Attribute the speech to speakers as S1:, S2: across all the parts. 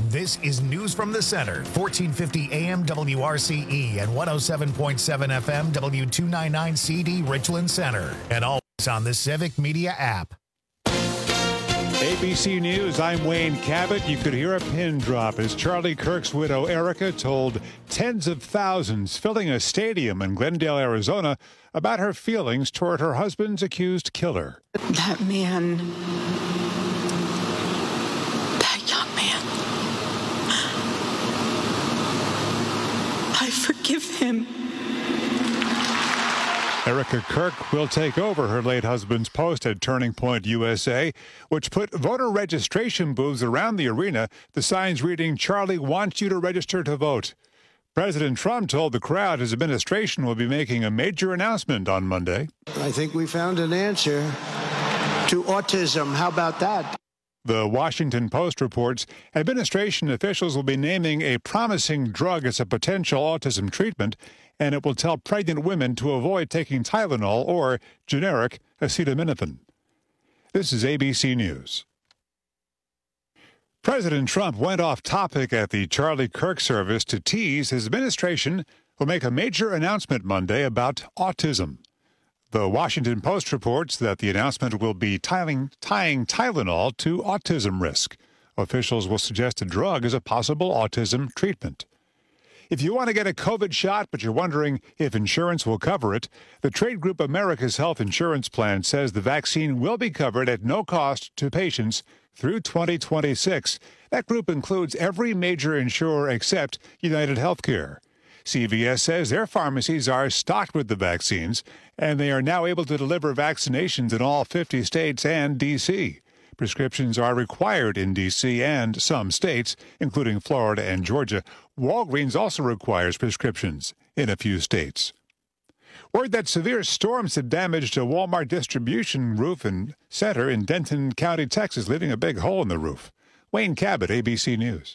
S1: This is News from the Center, 1450 AM WRCE and 107.7 FM W299 CD Richland Center, and always on the Civic Media app.
S2: ABC News, I'm Wayne Cabot. You could hear a pin drop as Charlie Kirk's widow, Erica, told tens of thousands filling a stadium in Glendale, Arizona, about her feelings toward her husband's accused killer.
S3: That man, that young man, I forgive him.
S2: Erica Kirk will take over her late husband's post at Turning Point USA, which put voter registration booths around the arena, the signs reading, "Charlie wants you to register to vote." President Trump told the crowd his administration will be making a major announcement on Monday.
S4: I think we found an answer to autism. How about that?
S2: The Washington Post reports administration officials will be naming a promising drug as a potential autism treatment, and it will tell pregnant women to avoid taking Tylenol or generic acetaminophen. This is ABC News. President Trump went off topic at the Charlie Kirk service to tease his administration will make a major announcement Monday about autism. The Washington Post reports that the announcement will be tying Tylenol to autism risk. Officials will suggest a drug as a possible autism treatment. If you want to get a COVID shot, but you're wondering if insurance will cover it, the trade group America's Health Insurance Plan says the vaccine will be covered at no cost to patients through 2026. That group includes every major insurer except United Healthcare. CVS says their pharmacies are stocked with the vaccines, and they are now able to deliver vaccinations in all 50 states and D.C. Prescriptions are required in D.C. and some states, including Florida and Georgia. Walgreens also requires prescriptions in a few states. Word that severe storms had damaged a Walmart distribution roof and center in Denton County, Texas, leaving a big hole in the roof. Wayne Cabot, ABC News.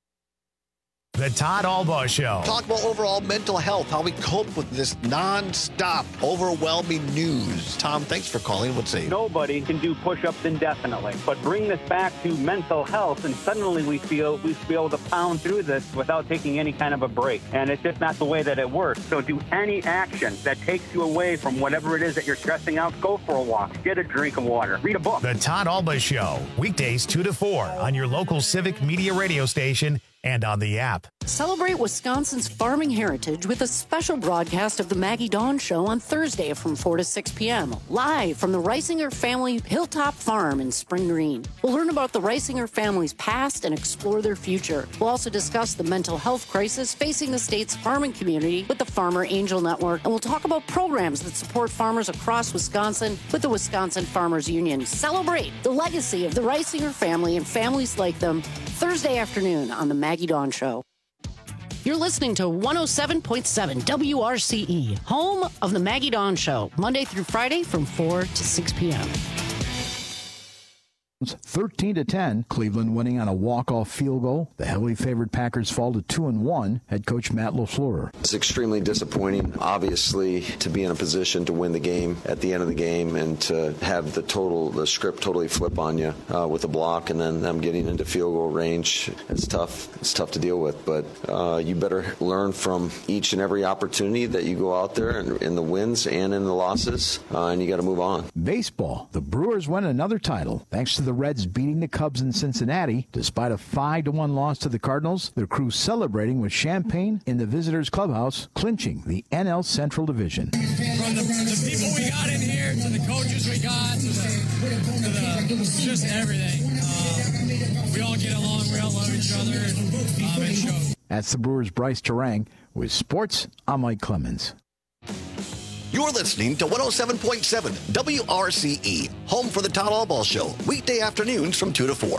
S1: The Todd Albaugh Show.
S5: Talk about overall mental health, how we cope with this nonstop, overwhelming news. Tom, thanks for calling. What's it?
S6: Nobody can do push-ups indefinitely, but bring this back to mental health, and suddenly we feel we should be able to pound through this without taking any kind of a break. And it's just not the way that it works. So do any action that takes you away from whatever it is that you're stressing out. Go for a walk, get a drink of water, read a book.
S1: The Todd Albaugh Show, weekdays 2 to 4 on your local Civic Media radio station and on the app.
S7: Celebrate Wisconsin's farming heritage with a special broadcast of the Maggie Dawn Show on Thursday from 4 to 6 p.m. live from the Reisinger family Hilltop Farm in Spring Green. We'll learn about the Reisinger family's past and explore their future. We'll also discuss the mental health crisis facing the state's farming community with the Farmer Angel Network, and we'll talk about programs that support farmers across Wisconsin with the Wisconsin Farmers Union. Celebrate the legacy of the Reisinger family and families like them Thursday afternoon on the Maggie Dawn Show. You're listening to 107.7 WRCE, home of the Maggie Dawn Show, Monday through Friday from 4 to 6 p.m.
S8: 13-10, Cleveland winning on a walk-off field goal. The heavily favored Packers fall to 2-1. Head coach Matt LaFleur.
S9: It's extremely disappointing, obviously, to be in a position to win the game at the end of the game and to have the script totally flip on you with a block and then them getting into field goal range. It's tough. It's tough to deal with, but you better learn from each and every opportunity that you go out there and in the wins and in the losses, and you got to move on.
S8: Baseball. The Brewers win another title thanks to the Reds beating the Cubs in Cincinnati. Despite a 5-1 loss to the Cardinals, their crew celebrating with champagne in the visitors' clubhouse, clinching the NL Central Division.
S10: From the people we got in here, to the coaches we got, to just everything. We all get along, we all love each other, and it shows.
S8: That's the Brewers' Bryce Terang. With sports, I'm Mike Clemens.
S5: You're listening to 107.7 WRCE, home for the Todd Albaugh Show, weekday afternoons from 2 to 4.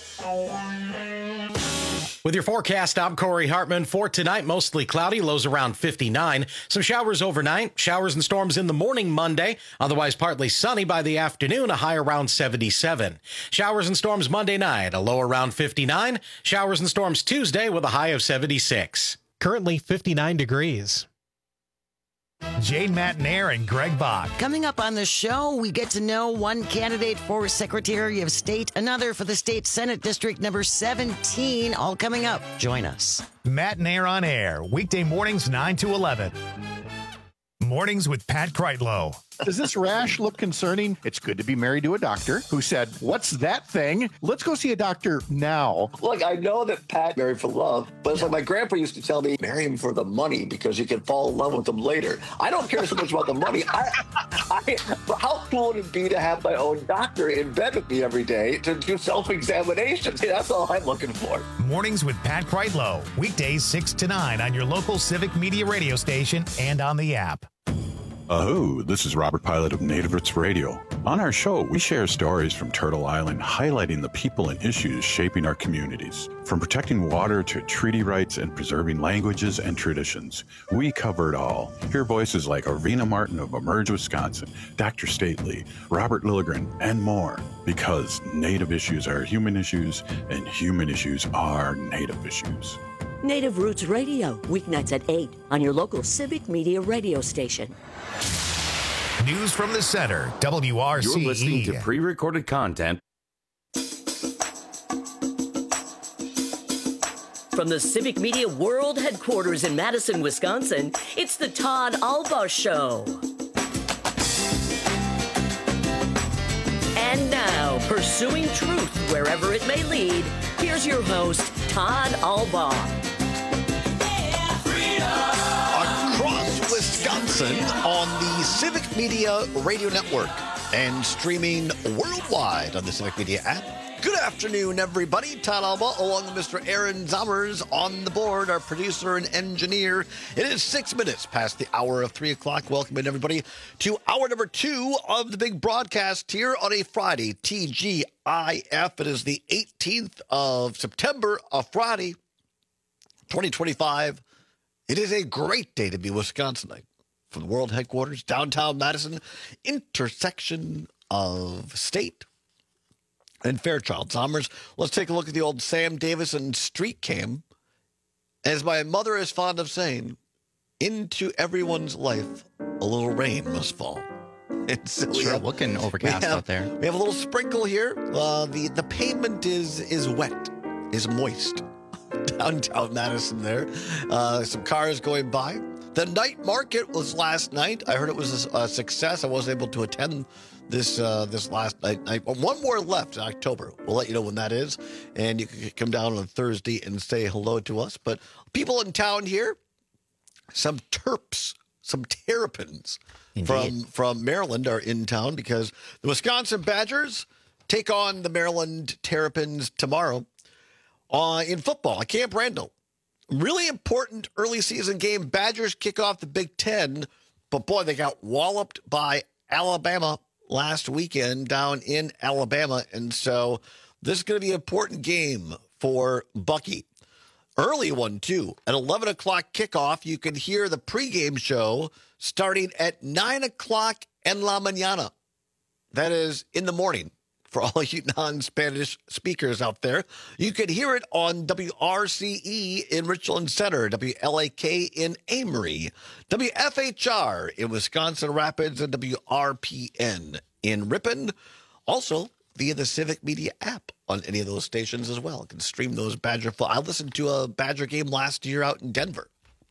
S11: With your forecast, I'm Corey Hartman. For tonight, mostly cloudy, lows around 59. Some showers overnight, showers and storms in the morning Monday. Otherwise, partly sunny by the afternoon, a high around 77. Showers and storms Monday night, a low around 59. Showers and storms Tuesday with a high of 76.
S12: Currently 59 degrees.
S1: Jane Matnair and Greg Bach.
S12: Coming up on the show, we get to know one candidate for Secretary of State, another for the State Senate District number 17. All coming up. Join us.
S1: Matnair on air, weekday mornings 9 to 11. Mornings with Pat Kreitlow.
S13: Does this rash look concerning? It's good to be married to a doctor who said, "What's that thing? Let's go see a doctor now."
S5: Look, I know that Pat married for love, but it's like my grandpa used to tell me, marry him for the money because you can fall in love with him later. I don't care so much about the money. How cool would it be to have my own doctor in bed with me every day to do self-examinations? That's all I'm looking for.
S1: Mornings with Pat Kreitlow. Weekdays 6 to 9 on your local Civic Media radio station and on the app.
S14: Hello, this is Robert Pilot of Native Roots Radio. On our show, we share stories from Turtle Island highlighting the people and issues shaping our communities. From protecting water to treaty rights and preserving languages and traditions, we cover it all. Hear voices like Arvina Martin of Emerge, Wisconsin, Dr. Stately, Robert Lilligren, and more. Because Native issues are human issues, and human issues are Native issues.
S15: Native Roots Radio, weeknights at 8 on your local Civic Media radio station.
S1: News from the center, WRCE.
S16: You're listening to pre-recorded content
S15: from the Civic Media World Headquarters in Madison, Wisconsin. It's the Todd Albaugh Show. And now, pursuing truth wherever it may lead, here's your host, Todd Albaugh.
S5: Across Wisconsin on the Civic Media Radio Network and streaming worldwide on the Civic Media app. Good afternoon, everybody. Todd Albaugh, along with Mr. Aaron Zommers on the board, our producer and engineer. It is 6 minutes past the hour of 3 o'clock. Welcoming everybody to hour number 2 of the big broadcast here on a Friday, TGIF. It is the 18th of September, a Friday, 2025. It is a great day to be Wisconsinite. From the world headquarters, downtown Madison, intersection of State and Fairchild. Zommers, let's take a look at the old Sam Davison street cam. As my mother is fond of saying, into everyone's life, a little rain must fall. It's
S17: sure looking overcast out there.
S5: We have a little sprinkle here. The pavement is wet, is moist. Downtown Madison there. Some cars going by. The night market was last night. I heard it was a success. I wasn't able to attend this last night. One more left in October. We'll let you know when that is. And you can come down on Thursday and say hello to us. But people in town here, some Terps, some Terrapins from Maryland are in town because the Wisconsin Badgers take on the Maryland Terrapins tomorrow in football at Camp Randall. Really important early season game. Badgers kick off the Big Ten, but boy, they got walloped by Alabama last weekend down in Alabama. And so this is going to be an important game for Bucky. Early one, too. At 11 o'clock kickoff, you can hear the pregame show starting at 9 o'clock en la mañana. That is in the morning. For all you non-Spanish speakers out there, you can hear it on WRCE in Richland Center, WLAK in Amory, WFHR in Wisconsin Rapids, and WRPN in Ripon. Also, via the Civic Media app on any of those stations as well. You can stream those Badger. I listened to a Badger game last year out in Denver.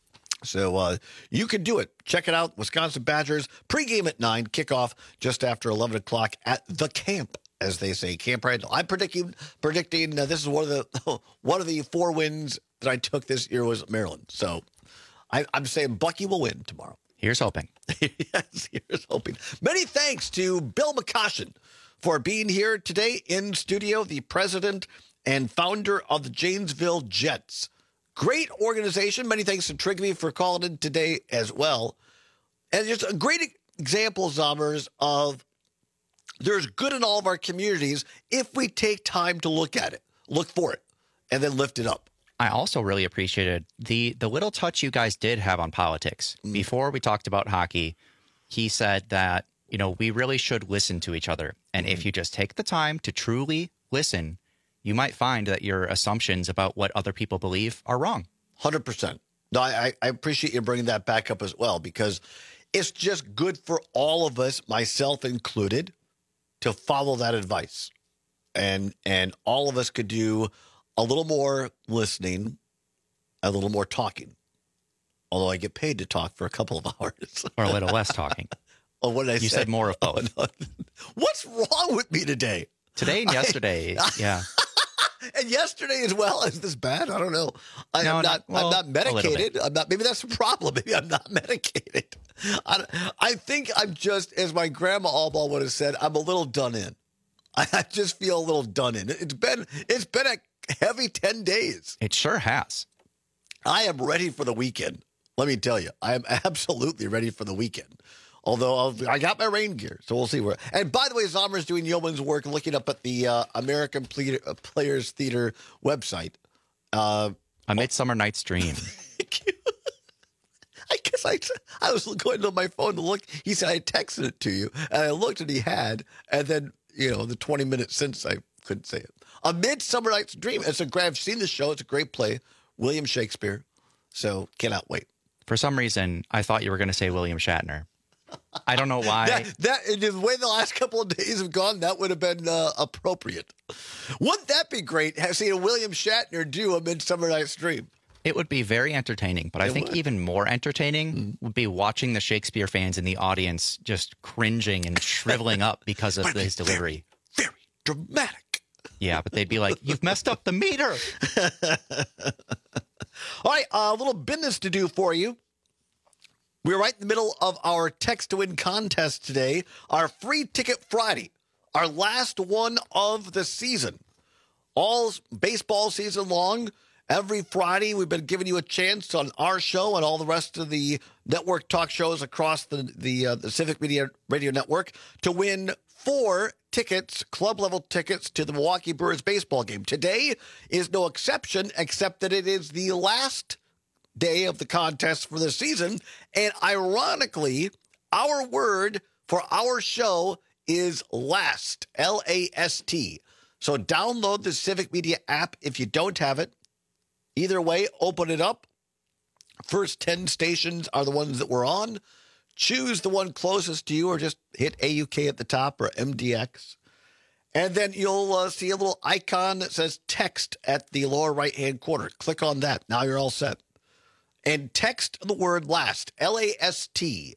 S5: So you can do it. Check it out. Wisconsin Badgers, pregame at 9, kickoff just after 11 o'clock at the camp, as they say, Camp Randall. I'm predicting this is one of the 4 wins that I took this year was Maryland. So I'm saying Bucky will win tomorrow.
S17: Here's hoping.
S5: Yes, here's hoping. Many thanks to Bill McCoshen for being here today in studio, the president and founder of the Janesville Jets. Great organization. Many thanks to Trigby for calling in today as well. And just a great example, Zommers, of there's good in all of our communities if we take time to look at it, look for it, and then lift it up.
S17: I also really appreciated the little touch you guys did have on politics. Before we talked about hockey, he said that, we really should listen to each other. And if you just take the time to truly listen, you might find that your assumptions about what other people believe are wrong.
S5: 100%. No, I appreciate you bringing that back up as well, because It's just good for all of us, myself included, to follow that advice. And all of us could do a little more listening, a little more talking. Although I get paid to talk for a couple of hours.
S17: Or a little less talking.
S5: Oh, what did I say?
S17: You said more of both.
S5: Oh, no. What's wrong with me today?
S17: Today and yesterday, yeah.
S5: And yesterday as well. Is this bad? I don't know. I'm not medicated. I'm not. Maybe that's the problem. Maybe I'm not medicated. I think I'm just, as my grandma Allball would have said, I'm a little done in. I just feel a little done in. It's been a heavy 10 days.
S17: It sure has.
S5: I am ready for the weekend. Let me tell you, I am absolutely ready for the weekend. Although I got my rain gear, so we'll see where. And by the way, Zomer's doing yeoman's work looking up at the American Players Theater website.
S17: A Midsummer Night's Dream.
S5: I guess I was going to my phone to look. He said I texted it to you, and I looked and he had. And then, the 20 minutes since I couldn't say it. A Midsummer Night's Dream. I've seen the show. It's a great play. William Shakespeare. So cannot wait.
S17: For some reason, I thought you were going to say William Shatner. I don't know why.
S5: The way the last couple of days have gone, that would have been appropriate. Wouldn't that be great? Seeing William Shatner do A Midsummer Night's Dream.
S17: It would be very entertaining, but I think even more entertaining would be watching the Shakespeare fans in the audience just cringing and shriveling up because of his delivery.
S5: Very dramatic.
S17: Yeah, but they'd be like, "You've messed up the meter."
S5: All right, a little business to do for you. We're right in the middle of our Text to Win contest today. Our Free Ticket Friday, our last one of the season. All baseball season long. Every Friday, we've been giving you a chance on our show and all the rest of the network talk shows across the Civic Media Radio Network to win 4 tickets, club-level tickets to the Milwaukee Brewers baseball game. Today is no exception, except that it is the last day of the contest for the season. And ironically, our word for our show is LAST, L-A-S-T. So download the Civic Media app if you don't have it. Either way, open it up. First 10 stations are the ones that we're on. Choose the one closest to you or just hit AUK at the top or MDX. And then you'll see a little icon that says text at the lower right-hand corner. Click on that. Now you're all set. And text the word LAST, L-A-S-T,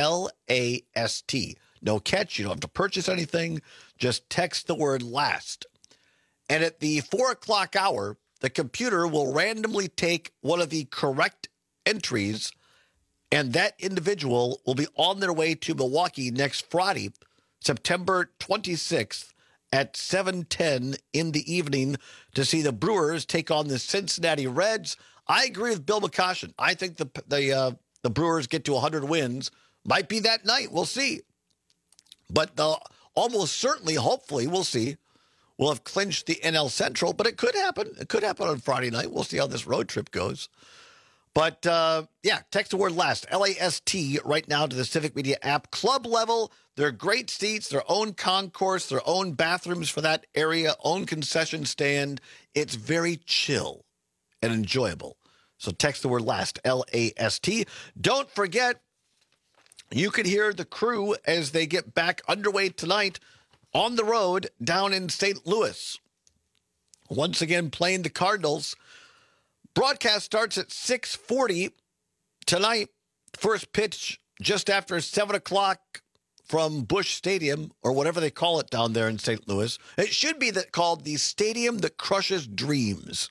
S5: L-A-S-T. No catch. You don't have to purchase anything. Just text the word LAST. And at the 4 o'clock hour, the computer will randomly take one of the correct entries, and that individual will be on their way to Milwaukee next Friday, September 26th at 7:10 in the evening to see the Brewers take on the Cincinnati Reds. I agree with Bill McCoshen. I think the Brewers get to 100 wins. Might be that night. We'll see. But almost certainly, hopefully, we'll see. We'll have clinched the NL Central, but it could happen. It could happen on Friday night. We'll see how this road trip goes. But, text the word LAST, L-A-S-T, right now to the Civic Media app. Club level, they're great seats, their own concourse, their own bathrooms for that area, own concession stand. It's very chill and enjoyable. So text the word LAST, L-A-S-T. Don't forget, you can hear the crew as they get back underway tonight on the road down in St. Louis. Once again, playing the Cardinals. Broadcast starts at 6:40 tonight. First pitch just after 7 o'clock from Busch Stadium, or whatever they call it down there in St. Louis. It should be called the Stadium that Crushes Dreams.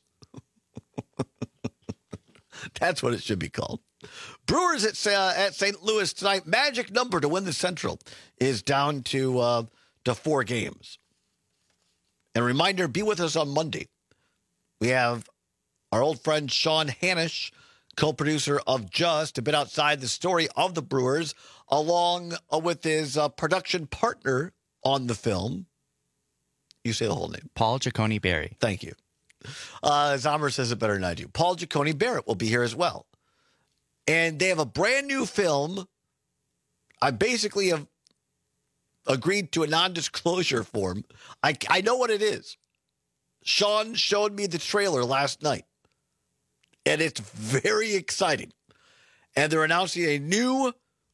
S5: That's what it should be called. Brewers at St. Louis tonight. Magic number to win the Central is down to 4 games. And a reminder, be with us on Monday. We have our old friend Sean Hanisch, co-producer of Just, a bit outside the story of the Brewers, along with his production partner on the film. You say the whole name.
S17: Paul Giacone Barry.
S5: Thank you. Zomer says it better than I do. Paul Giacone Barrett will be here as well. And they have a brand new film. I basically have agreed to a non-disclosure form. I know what it is. Sean showed me the trailer last night. And it's very exciting. And they're announcing a new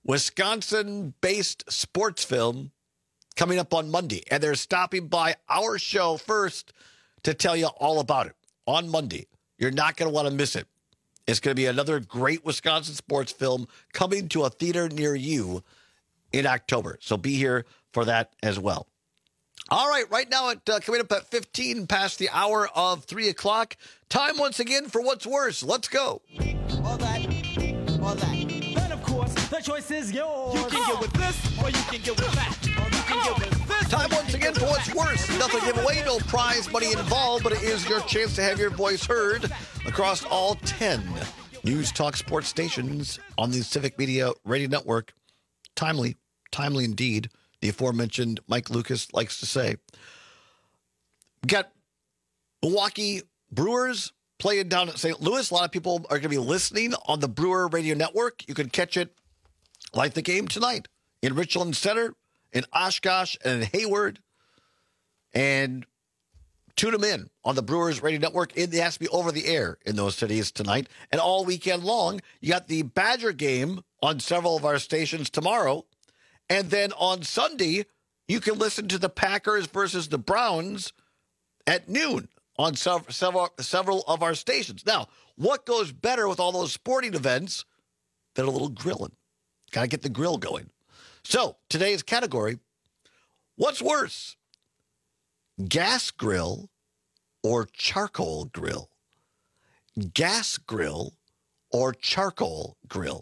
S5: Wisconsin-based sports film coming up on Monday. And they're stopping by our show first to tell you all about it on Monday. You're not going to want to miss it. It's going to be another great Wisconsin sports film coming to a theater near you in October. So be here for that as well. All right, right now, coming up at 15 past the hour of 3 o'clock. Time once again for What's Worse. Let's go.
S18: All that. Then, of course, the choice is yours. You can get with this, or you can get with that.
S5: Time once again for What's Worse. Nothing to give away, no prize money involved, but it is your chance to have your voice heard across all 10 News Talk sports stations on the Civic Media Radio Network. Timely indeed, the aforementioned Mike Lucas likes to say. We got Milwaukee Brewers playing down at St. Louis. A lot of people are going to be listening on the Brewer Radio Network. You can catch it like the game tonight in Richland Center, in Oshkosh, and in Hayward. And tune them in on the Brewers Radio Network. It has to be over the air in those cities tonight. And all weekend long, you got the Badger game on several of our stations tomorrow. And then on Sunday, you can listen to the Packers versus the Browns at noon on several of our stations. Now, what goes better with all those sporting events than a little grilling? Got to get the grill going. So, today's category, what's worse, gas grill or charcoal grill? Gas grill or charcoal grill?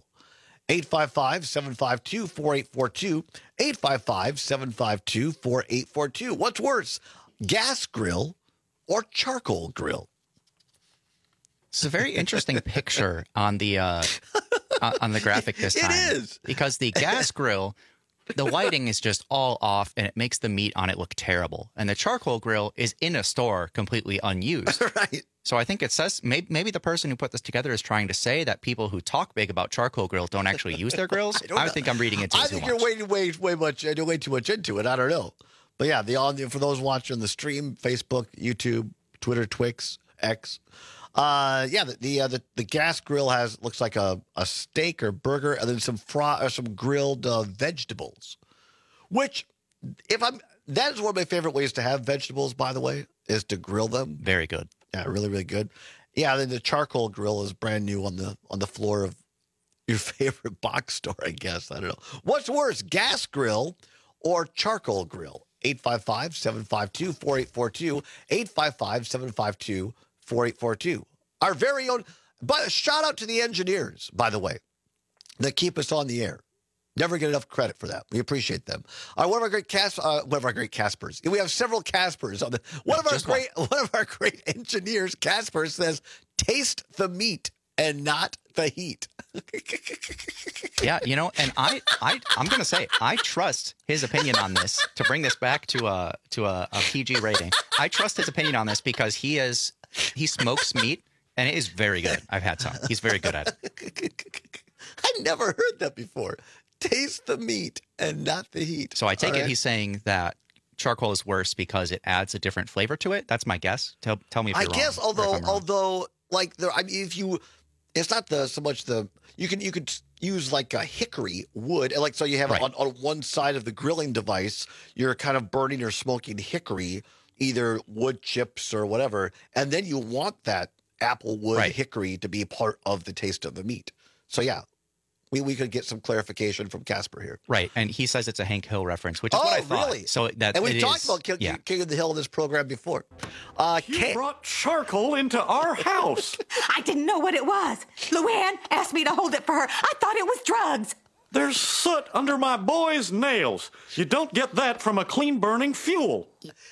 S5: 855-752-4842, 855-752-4842. What's worse, gas grill or charcoal grill?
S17: It's a very interesting picture on the graphic this time.
S5: It is.
S17: Because the gas grill, the lighting is just all off, and it makes the meat on it look terrible. And the charcoal grill is in a store completely unused.
S5: Right.
S17: So I think it says maybe the person who put this together is trying to say that people who talk big about charcoal grill don't actually use their grills. I think I'm reading it too much.
S5: I think you're way too much into it. I don't know. But yeah, for those watching the stream, Facebook, YouTube, Twitter, Twix, X. The gas grill looks like a steak or burger, and then some grilled vegetables. Which, that is one of my favorite ways to have vegetables. By the way, is to grill them.
S17: Very good.
S5: Yeah, really, really good. Yeah, then the charcoal grill is brand new on the floor of your favorite box store, I guess. I don't know. What's worse, gas grill or charcoal grill? 855-752-4842, 855-752-4842. Our very own, but shout out to the engineers, by the way, that keep us on the air. Never get enough credit for that. We appreciate them. One of our great Caspers. We have several Caspers on the. One of our great engineers, Casper, says, "Taste the meat and not the heat."
S17: Yeah, and I'm going to say I trust his opinion on this. To bring this back to a PG rating, I trust his opinion on this because he smokes meat and it is very good. I've had some. He's very good at it.
S5: I never heard that before. Taste the meat and not the heat.
S17: So I take it he's saying that charcoal is worse because it adds a different flavor to it. That's my guess. Tell me if you're wrong.
S5: I guess, although, like, it's not so much you could use like a hickory wood, and like so you have on one side of the grilling device, you're kind of burning or smoking hickory, either wood chips or whatever, and then you want that apple wood hickory to be part of the taste of the meat. So yeah. We could get some clarification from Casper here.
S17: Right, and he says it's a Hank Hill reference, which is what I thought.
S5: Really?
S17: So
S5: and we've talked about King of the Hill in this program before.
S19: You brought charcoal into our house.
S3: I didn't know what it was. Luann asked me to hold it for her. I thought it was drugs.
S19: There's soot under my boy's nails. You don't get that from a clean-burning fuel.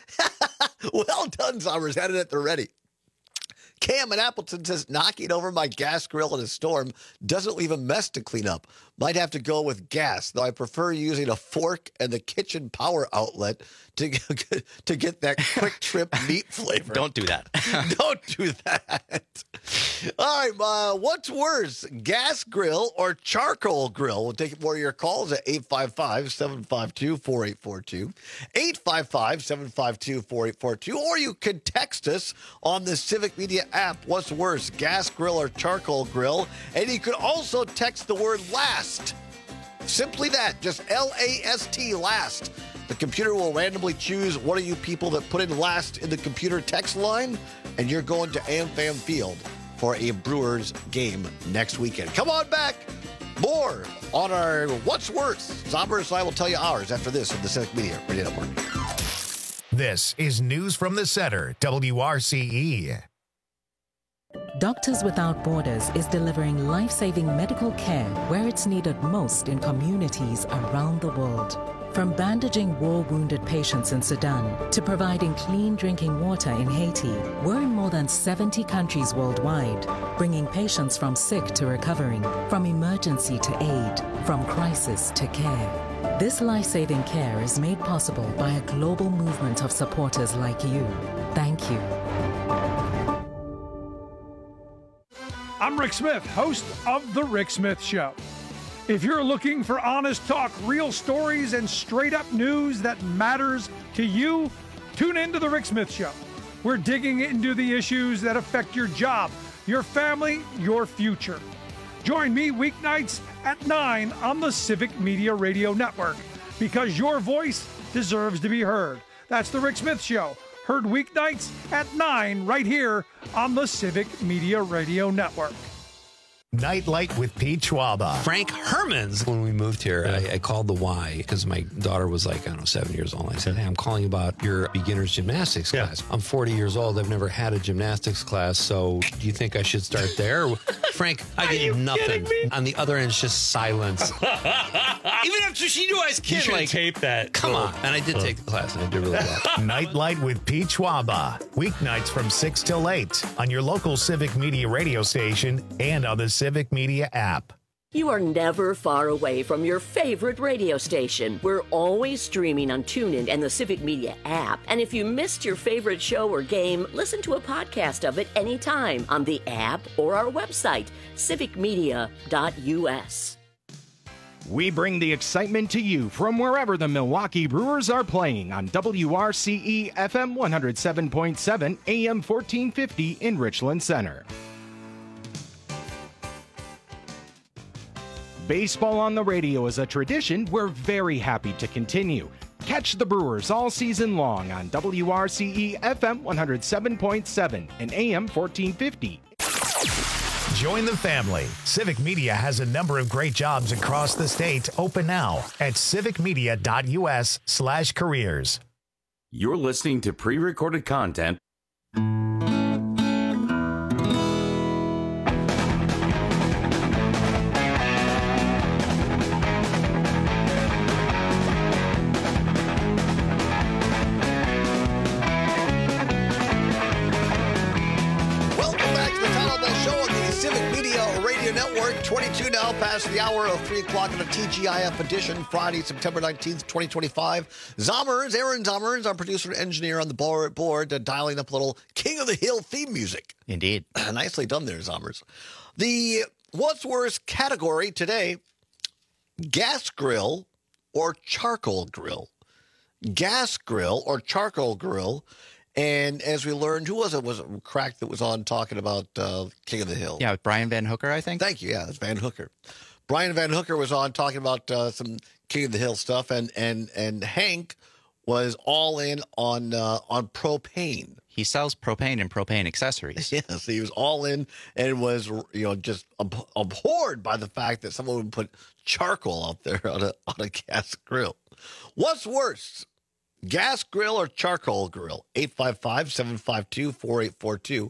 S5: Well done, Summers. Had it at the ready. Cam in Appleton says, knocking over my gas grill in a storm doesn't leave a mess to clean up. Might have to go with gas, though I prefer using a fork and the kitchen power outlet to get that quick trip meat flavor.
S17: Don't do that.
S5: Don't do that. All right, what's worse, gas grill or charcoal grill? We'll take more of your calls at 855-752-4842, 855-752-4842, or you can text us on the Civic Media app. What's worse, gas grill or charcoal grill? And you could also text the word last Simply that, just LAST, last. The computer will randomly choose one of you people that put in last in the computer text line, and you're going to AmFam Field for a Brewers game next weekend. Come on back. More on our What's Worse. Zombers and I will tell you ours after this on the Civic Media Radio Network.
S1: This is News from the Center, WRCE.
S20: Doctors Without Borders is delivering life-saving medical care where it's needed most in communities around the world. From bandaging war-wounded patients in Sudan to providing clean drinking water in Haiti, we're in more than 70 countries worldwide, bringing patients from sick to recovering, from emergency to aid, from crisis to care. This life-saving care is made possible by a global movement of supporters like you. Thank you.
S21: I'm Rick Smith, host of The Rick Smith Show. If you're looking for honest talk, real stories, and straight-up news that matters to you, tune into The Rick Smith Show. We're digging into the issues that affect your job, your family, your future. Join me weeknights at 9 on the Civic Media Radio Network, because your voice deserves to be heard. That's The Rick Smith Show, heard weeknights at 9 right here on the Civic Media Radio Network.
S1: Nightlight with Pete Schwaba.
S22: Frank Hermans. When we moved here, I called the Y because my daughter was like, 7 years old. I said, hey, I'm calling about your beginner's gymnastics class. I'm 40 years old. I've never had a gymnastics class. So do you think I should start there? Frank, I get nothing. On the other end, it's just silence. Even after she knew I was kidding.
S23: You should tape that.
S22: Come on. And I did take the class, and I did really well.
S1: Nightlight with Pete Schwaba. Weeknights from 6 till 8 on your local Civic Media radio station and on the Civic Media app.
S15: You are never far away from your favorite radio station. We're always streaming on TuneIn and the Civic Media app. And if you missed your favorite show or game, listen to a podcast of it anytime on the app or our website, civicmedia.us.
S24: We bring the excitement to you from wherever the Milwaukee Brewers are playing on WRCE FM 107.7 AM 1450 in Richland Center. Baseball on the radio is a tradition we're very happy to continue. Catch the Brewers all season long on WRCE FM 107.7 and AM 1450.
S1: Join the family. Civic Media has a number of great jobs across the state open now at civicmedia.us/careers.
S16: You're listening to pre-recorded content.
S5: Network, 22 now past the hour of 3 o'clock on a TGIF edition, Friday, September 19th, 2025. Zommers, Aaron Zommers, our producer and engineer on the board dialing up a little King of the Hill theme music.
S17: Indeed.
S5: Nicely done there, Zommers. The What's Worse category today, gas grill or charcoal grill. Gas grill or charcoal grill. And as we learned, who was it? Was it Crack that was on talking about King of the Hill?
S17: Yeah, Brian Van Hooker, I think.
S5: Thank you. Yeah, it's Van Hooker. Brian Van Hooker was on talking about some King of the Hill stuff, and Hank was all in on propane.
S17: He sells propane and propane accessories.
S5: Yes, he was all in and was just abhorred by the fact that someone would put charcoal out there on a gas grill. What's worse? Gas grill or charcoal grill? 855-752-4842.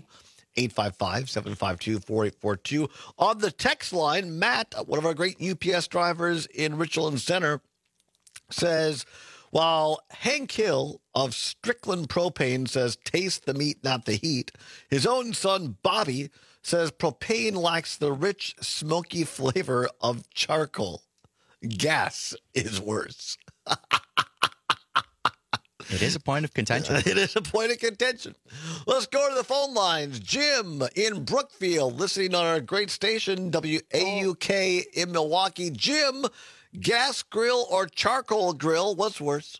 S5: 855-752-4842. On the text line, Matt, one of our great UPS drivers in Richland Center, says, while Hank Hill of Strickland Propane says, taste the meat, not the heat, his own son, Bobby, says propane lacks the rich, smoky flavor of charcoal. Gas is worse.
S17: It is a point of contention.
S5: It is a point of contention. Let's go to the phone lines. Jim in Brookfield, listening on our great station, WAUK in Milwaukee. Jim, gas grill or charcoal grill, what's worse?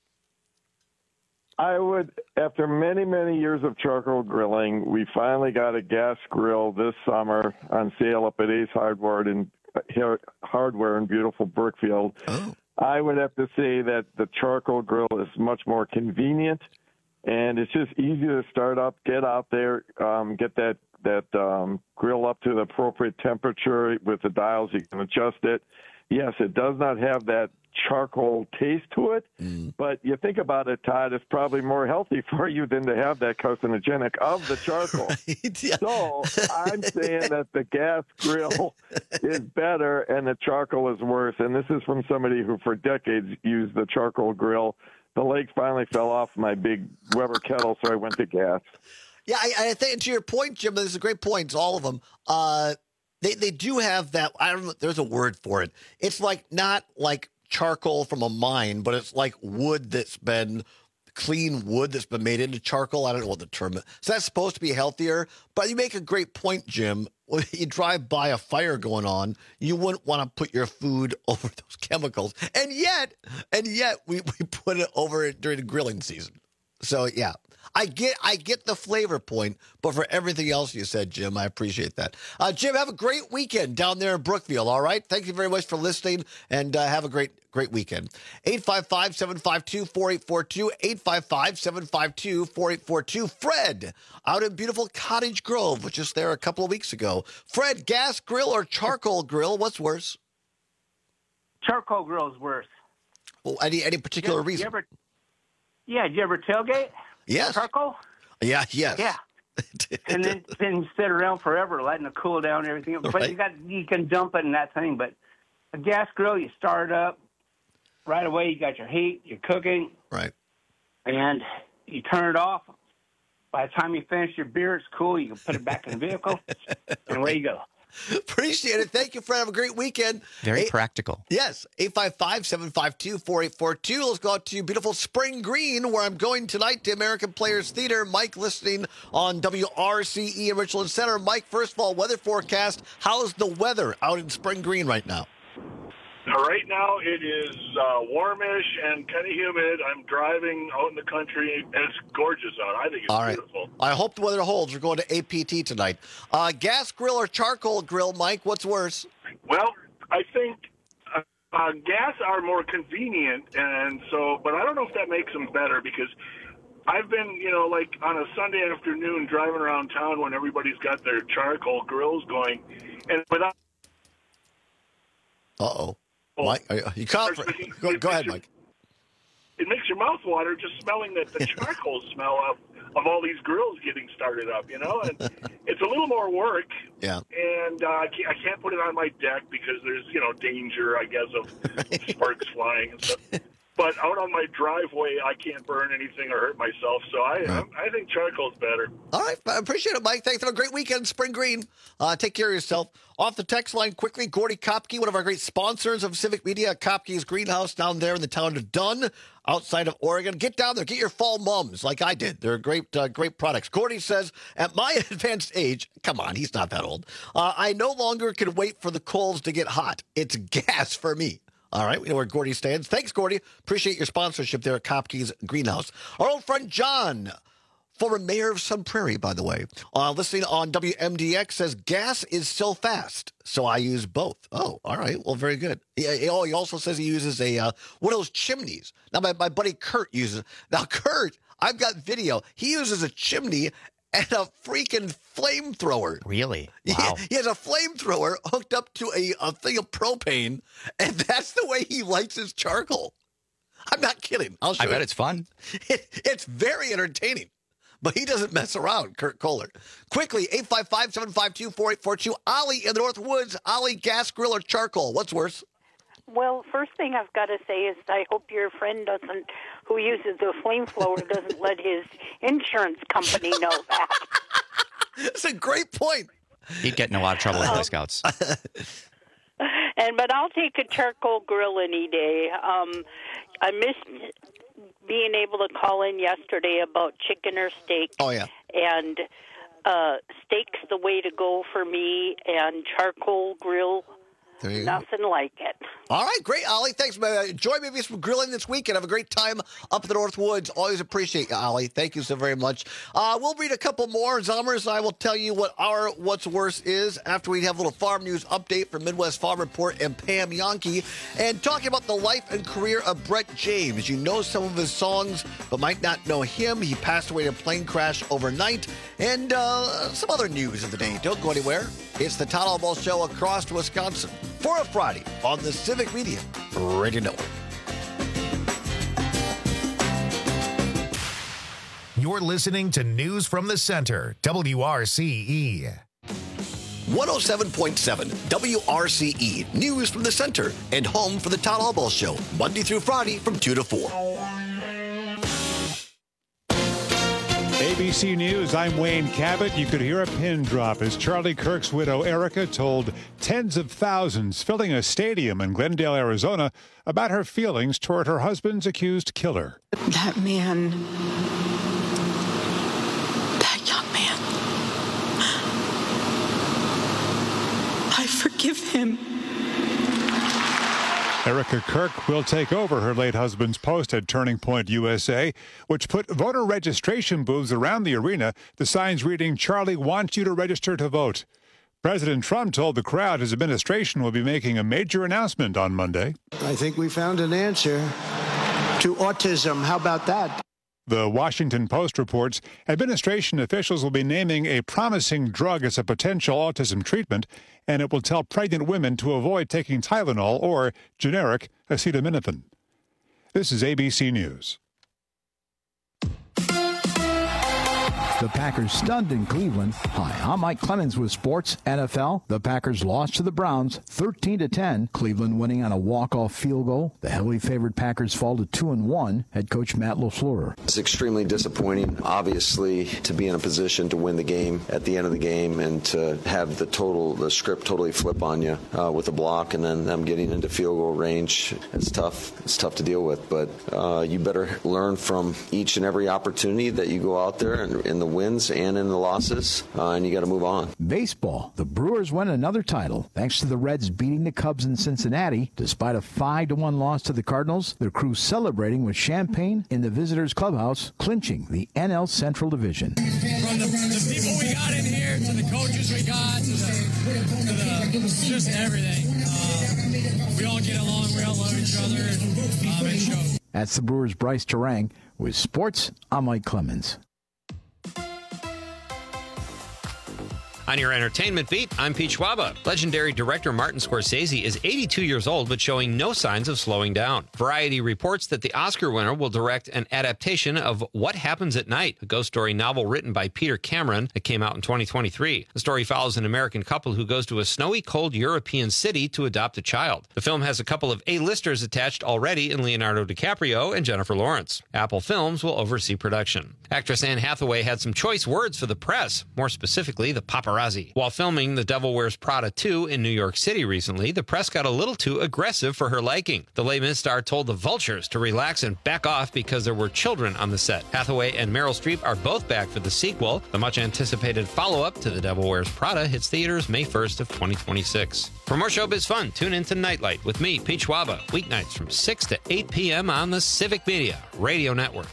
S25: I would, after many, many years of charcoal grilling, we finally got a gas grill this summer on sale up at Ace Hardware in Hardware in beautiful Brookfield.
S5: Oh.
S25: I would have to say that the charcoal grill is much more convenient, and it's just easy to start up, get out there, get that grill up to the appropriate temperature with the dials. You can adjust it. Yes, it does not have that charcoal taste to it, but you think about it, Todd, it's probably more healthy for you than to have that carcinogenic of the charcoal.
S5: Right, yeah.
S25: So I'm saying that the gas grill is better and the charcoal is worse. And this is from somebody who for decades used the charcoal grill. The legs finally fell off my big Weber kettle, so I went to gas.
S5: Yeah, I think to your point, Jim, this is a great point. It's all of them. They do have that. I don't know. There's a word for it. It's like not like charcoal from a mine, but it's like wood that's been clean wood that's been made into charcoal. I don't know what the term is. So that's supposed to be healthier. But you make a great point, Jim. When you drive by a fire going on, you wouldn't want to put your food over those chemicals. And yet we put it over it during the grilling season. So yeah. I get the flavor point, but for everything else you said, Jim, I appreciate that. Jim, have a great weekend down there in Brookfield, all right? Thank you very much for listening, and have a great weekend. 855-752-4842, 855-752-4842. Fred, out in beautiful Cottage Grove, was just there a couple of weeks ago. Fred, gas grill or charcoal grill, what's worse?
S2: Charcoal grill is worse.
S5: Well, any particular reason?
S2: Did you ever tailgate?
S5: Yes.
S2: Charcoal?
S5: Yeah, yes.
S2: Yeah. And then you sit around forever letting it cool down and everything. But
S5: Right.
S2: you can dump it in that thing. But a gas grill, you start it up right away. You got your heat, you're cooking.
S5: Right.
S2: And you turn it off. By the time you finish your beer, it's cool. You can put it back in the vehicle, and away you go.
S5: Appreciate it. Thank you, Fred. Have a great weekend.
S17: Very practical.
S5: Yes. 855-752-4842. Let's go out to beautiful Spring Green, where I'm going tonight to American Players Theater. Mike listening on WRCE in Richland Center. Mike, first of all, weather forecast. How's the weather out in Spring Green right now?
S4: Right now it is warmish and kind of humid. I'm driving out in the country, and it's gorgeous out. I think it's
S5: All right.
S4: beautiful.
S5: I hope the weather holds. We're going to APT tonight. Gas grill or charcoal grill, Mike? What's worse?
S4: Well, I think gas are more convenient, and so, but I don't know if that makes them better because I've been, like on a Sunday afternoon driving around town when everybody's got their charcoal grills going, and without.
S5: Uh-oh. Mike, you caught. Go ahead, Mike.
S4: It makes your mouth water just smelling the charcoal smell of all these grills getting started up, and it's a little more work.
S5: Yeah.
S4: And I can't put it on my deck because there's, danger, I guess, of sparks flying and stuff. But out on my driveway, I can't burn anything or hurt myself. So I think charcoal's better.
S5: All right. I appreciate it, Mike. Thanks. Have a great weekend, Spring Green. Take care of yourself. Off the text line quickly, Gordy Kopke, one of our great sponsors of Civic Media, Kopke's Greenhouse down there in the town of Dunn, outside of Oregon. Get down there. Get your fall mums like I did. They're great products. Gordy says, at my advanced age, come on, he's not that old, I no longer can wait for the coals to get hot. It's gas for me. All right, we know where Gordy stands. Thanks, Gordy. Appreciate your sponsorship there at Kopke's Greenhouse. Our old friend John, former mayor of Sun Prairie, by the way, listening on WMDX, says gas is so fast, so I use both. Oh, all right. Well, very good. He also says he uses one of those chimneys. Now, my buddy Kurt uses. Now, Kurt, I've got video. He uses a chimney and a freaking flamethrower.
S17: Really? Wow.
S5: He has a flamethrower hooked up to a thing of propane, and that's the way he lights his charcoal. I'm not kidding. I'll show you.
S17: I bet it's fun.
S5: It's very entertaining, but he doesn't mess around, Kurt Kohler. Quickly, 855-752-4842. Ollie in the North Woods. Ollie, gas grill or charcoal? What's worse?
S6: Well, first thing I've got to say is I hope your friend who uses the flamethrower doesn't let his insurance company know that.
S5: That's a great point.
S17: He'd get in a lot of trouble with Boy Scouts.
S6: But I'll take a charcoal grill any day. I missed being able to call in yesterday about chicken or steak.
S5: Oh, yeah.
S6: And steak's the way to go for me, and charcoal grill
S5: There you go.
S6: Nothing like it.
S5: All right, great, Ollie. Thanks. Enjoy maybe some grilling this weekend. Have a great time up in the North Woods. Always appreciate you, Ollie. Thank you so very much. We'll read a couple more. Zommers and I will tell you what our What's Worse is after we have a little farm news update from Midwest Farm Report and Pam Yonke. And talking about the life and career of Brett James. You know some of his songs, but might not know him. He passed away in a plane crash overnight. And some other news of the day. Don't go anywhere. It's the Todd Ball Show across Wisconsin for a Friday on the Civic Media Radio Network.
S1: You're listening to News from the Center, WRCE.
S5: 107.7 WRCE, News from the Center, and home for the Todd Allball Show, Monday through Friday from 2 to 4.
S7: ABC News, I'm Wayne Cabot. You could hear a pin drop as Charlie Kirk's widow, Erica, told tens of thousands filling a stadium in Glendale, Arizona, about her feelings toward her husband's accused killer.
S3: That man, that young man, I forgive him.
S7: Erica Kirk will take over her late husband's post at Turning Point USA, which put voter registration booths around the arena, the signs reading, "Charlie wants you to register to vote." President Trump told the crowd his administration will be making a major announcement on Monday.
S8: I think we found an answer to autism. How about that?
S7: The Washington Post reports administration officials will be naming a promising drug as a potential autism treatment, and it will tell pregnant women to avoid taking Tylenol or generic acetaminophen. This is ABC News.
S9: The Packers stunned in Cleveland. Hi, I'm Mike Clemens with Sports NFL. The Packers lost to the Browns 13-10. Cleveland winning on a walk-off field goal. The heavily favored Packers fall to 2-1. Head coach Matt LaFleur.
S10: It's extremely disappointing, obviously, to be in a position to win the game at the end of the game and to have the script totally flip on you with a block and then them getting into field goal range. It's tough. It's tough to deal with, but you better learn from each and every opportunity that you go out there and in the wins and in the losses, and you got to move on.
S9: Baseball. The Brewers win another title thanks to the Reds beating the Cubs in Cincinnati. Despite a 5-1 loss to the Cardinals, their crew celebrating with champagne in the visitors' clubhouse, clinching the NL Central Division.
S23: From the people we got in here, to the coaches we got, to just everything. We all get along, we all love each other, and it shows.
S9: That's the Brewers' Bryce Terang. With sports, I'm Mike Clemens.
S26: On your entertainment beat, I'm Pete Schwaba. Legendary director Martin Scorsese is 82 years old, but showing no signs of slowing down. Variety reports that the Oscar winner will direct an adaptation of What Happens at Night, a ghost story novel written by Peter Cameron that came out in 2023. The story follows an American couple who goes to a snowy, cold European city to adopt a child. The film has a couple of A-listers attached already in Leonardo DiCaprio and Jennifer Lawrence. Apple Films will oversee production. Actress Anne Hathaway had some choice words for the press, more specifically the paparazzi. While filming The Devil Wears Prada 2 in New York City recently, the press got a little too aggressive for her liking. The Les Mis star told the Vultures to relax and back off because there were children on the set. Hathaway and Meryl Streep are both back for the sequel. The much-anticipated follow-up to The Devil Wears Prada hits theaters May 1st of 2026. For more showbiz fun, tune in to Nightlight with me, Pete Schwaba, weeknights from 6 to 8 p.m. on the Civic Media Radio Network.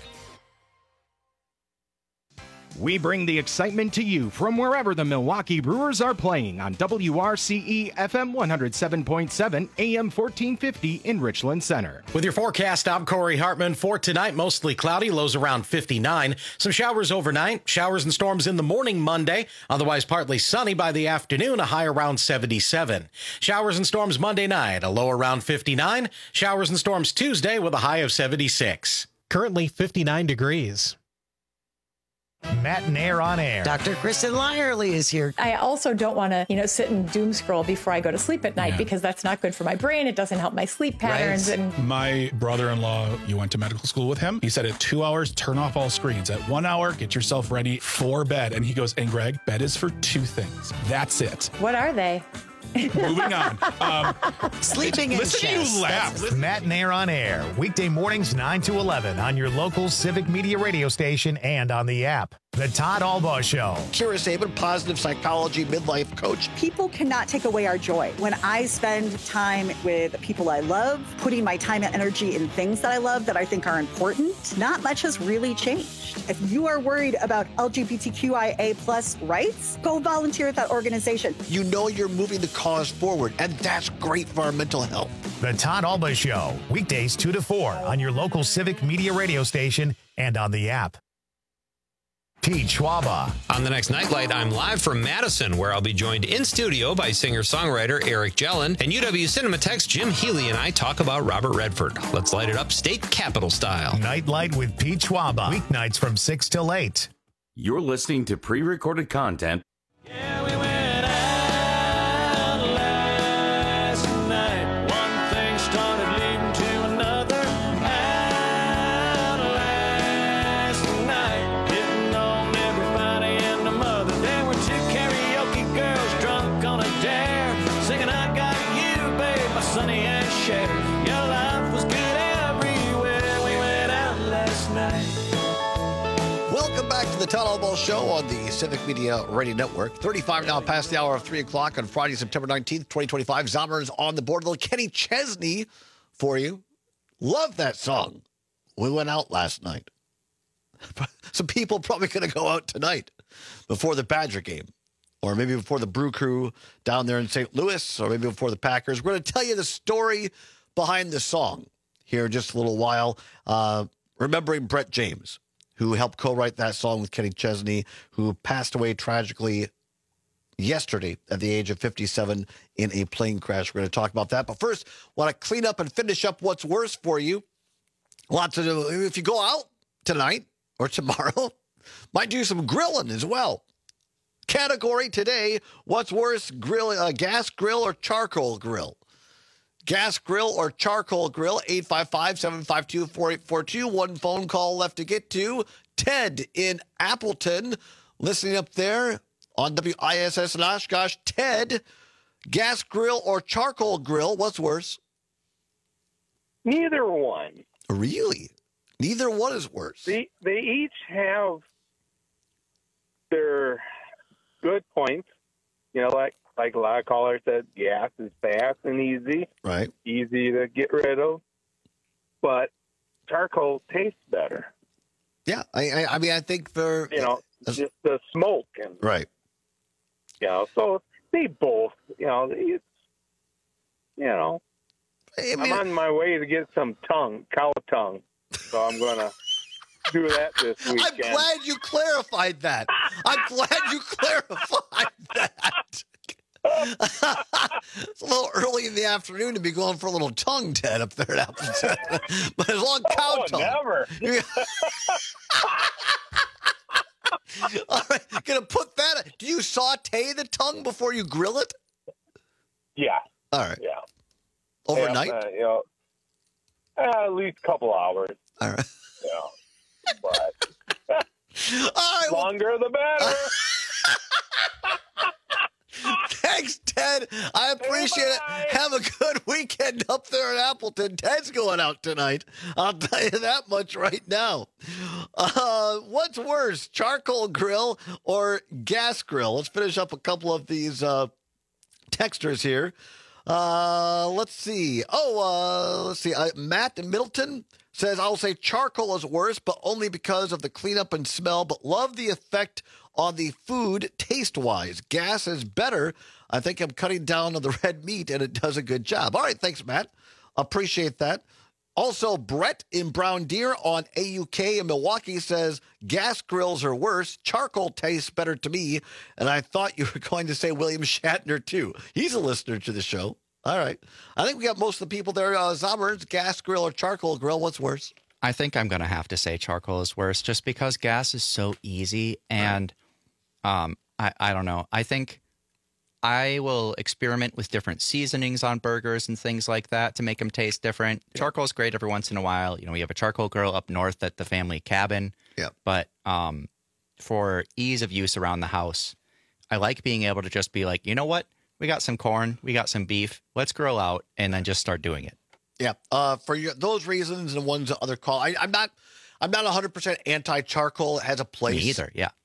S24: We bring the excitement to you from wherever the Milwaukee Brewers are playing on WRCE FM 107.7 AM 1450 in Richland Center.
S11: With your forecast, I'm Corey Hartman. For tonight, mostly cloudy, lows around 59. Some showers overnight, showers and storms in the morning Monday. Otherwise partly sunny by the afternoon, a high around 77. Showers and storms Monday night, a low around 59. Showers and storms Tuesday with a high of 76.
S27: Currently 59 degrees.
S1: Matt and Air on Air.
S12: Dr. Kristen Lyerly is here.
S28: I also don't want to, sit and doom scroll before I go to sleep at night because that's not good for my brain. It doesn't help my sleep patterns.
S29: Right.
S28: And
S29: my brother-in-law, you went to medical school with him. He said at 2 hours, turn off all screens. At 1 hour, get yourself ready for bed. And he goes, and Greg, bed is for two things. That's it.
S28: What are they?
S29: Moving on.
S12: Sleeping in
S29: Listen to you laugh.
S1: Matt and Air on Air. Weekday mornings 9 to 11 on your local Civic Media radio station and on the app. The Todd Albaugh Show.
S5: Kira Sabin, positive psychology midlife coach.
S13: People cannot take away our joy. When I spend time with people I love, putting my time and energy in things that I love that I think are important, not much has really changed. If you are worried about LGBTQIA plus rights, go volunteer at that organization.
S5: You know you're moving the cause forward, and that's great for our mental health.
S1: The Todd Albaugh Show, weekdays 2 to 4 on your local Civic Media radio station and on the app. Pete Schwaba.
S26: On the next Nightlight, I'm live from Madison, where I'll be joined in studio by singer-songwriter Eric Jellin, and UW Cinematheque's Jim Healy and I talk about Robert Redford. Let's light it up state capitol style.
S1: Nightlight with Pete Schwaba, weeknights from 6 till 8.
S14: You're listening to pre-recorded content.
S23: Yeah, we went out last night. One thing started leading to another. Out last night, hitting on everybody and the mother. There were two karaoke girls drunk on a dare, singing "I Got You, Babe" by Sonny and Cher. Your life was good everywhere. We went out last night.
S5: Welcome back to the Todd Albaugh Show on the Civic Media Radio Network. 35 now past the hour of 3 o'clock on Friday, September 19th, 2025. Zombers on the board. A little Kenny Chesney for you. Love that song. We went out last night. Some people probably going to go out tonight before the Badger game. Or maybe before the Brew Crew down there in St. Louis. Or maybe before the Packers. We're going to tell you the story behind the song here in just a little while. Remembering Brett James, who helped co-write that song with Kenny Chesney, who passed away tragically yesterday at the age of 57 in a plane crash. We're going to talk about that. But first, want to clean up and finish up what's worse for you. Lots to do. If you go out tonight or tomorrow, might do some grilling as well. Category today, what's worse, gas grill or charcoal grill? Gas grill or charcoal grill, 855-752-4842. One phone call left to get to. Ted in Appleton, listening up there on WISS in Oshkosh. Ted, gas grill or charcoal grill, what's worse?
S15: Neither one.
S5: Really? Neither one is worse.
S15: They each have their good points. You know, like a lot of callers said, gas is fast and easy.
S5: Right.
S15: Easy to get rid of. But charcoal tastes better.
S5: Yeah. I mean, I think for...
S15: You know, just the smoke. And,
S5: right.
S15: You know, so they both, you know, it's, you know, I mean, I'm on my way to get some cow tongue. So I'm going to do that this weekend.
S5: I'm glad you clarified that. It's a little early in the afternoon to be going for a little tongue, Ted, up there at Appleton. But as long as cow tongue.
S15: Never.
S5: All right, gonna put that. Do you saute the tongue before you grill it?
S15: Yeah.
S5: All right.
S15: Yeah.
S5: Overnight?
S15: You know, at least a couple hours.
S5: All right.
S15: You know, but
S5: all right,
S15: longer the better.
S5: Thanks, Ted. I appreciate it. Have a good weekend up there in Appleton. Ted's going out tonight. I'll tell you that much right now. What's worse, charcoal grill or gas grill? Let's finish up a couple of these texters here. Let's see. Matt in Middleton says, I'll say charcoal is worse, but only because of the cleanup and smell, but love the effect on the food taste-wise. Gas is better. I think I'm cutting down on the red meat, and it does a good job. All right, thanks, Matt. Appreciate that. Also, Brett in Brown Deer on AUK in Milwaukee says, gas grills are worse. Charcoal tastes better to me. And I thought you were going to say William Shatner, too. He's a listener to the show. All right. I think we got most of the people there. Zombers, gas grill or charcoal grill, what's worse?
S17: I think I'm going to have to say charcoal is worse just because gas is so easy. And I don't know. I think I will experiment with different seasonings on burgers and things like that to make them taste different. Yeah. Charcoal is great every once in a while. You know, we have a charcoal grill up north at the family cabin.
S5: Yeah.
S17: But for ease of use around the house, I like being able to just be like, you know what? We got some corn. We got some beef. Let's grill out and then just start doing it.
S5: Yeah. For those reasons and ones that other call, I'm not 100% anti-charcoal. It has a place.
S17: Me either. Yeah.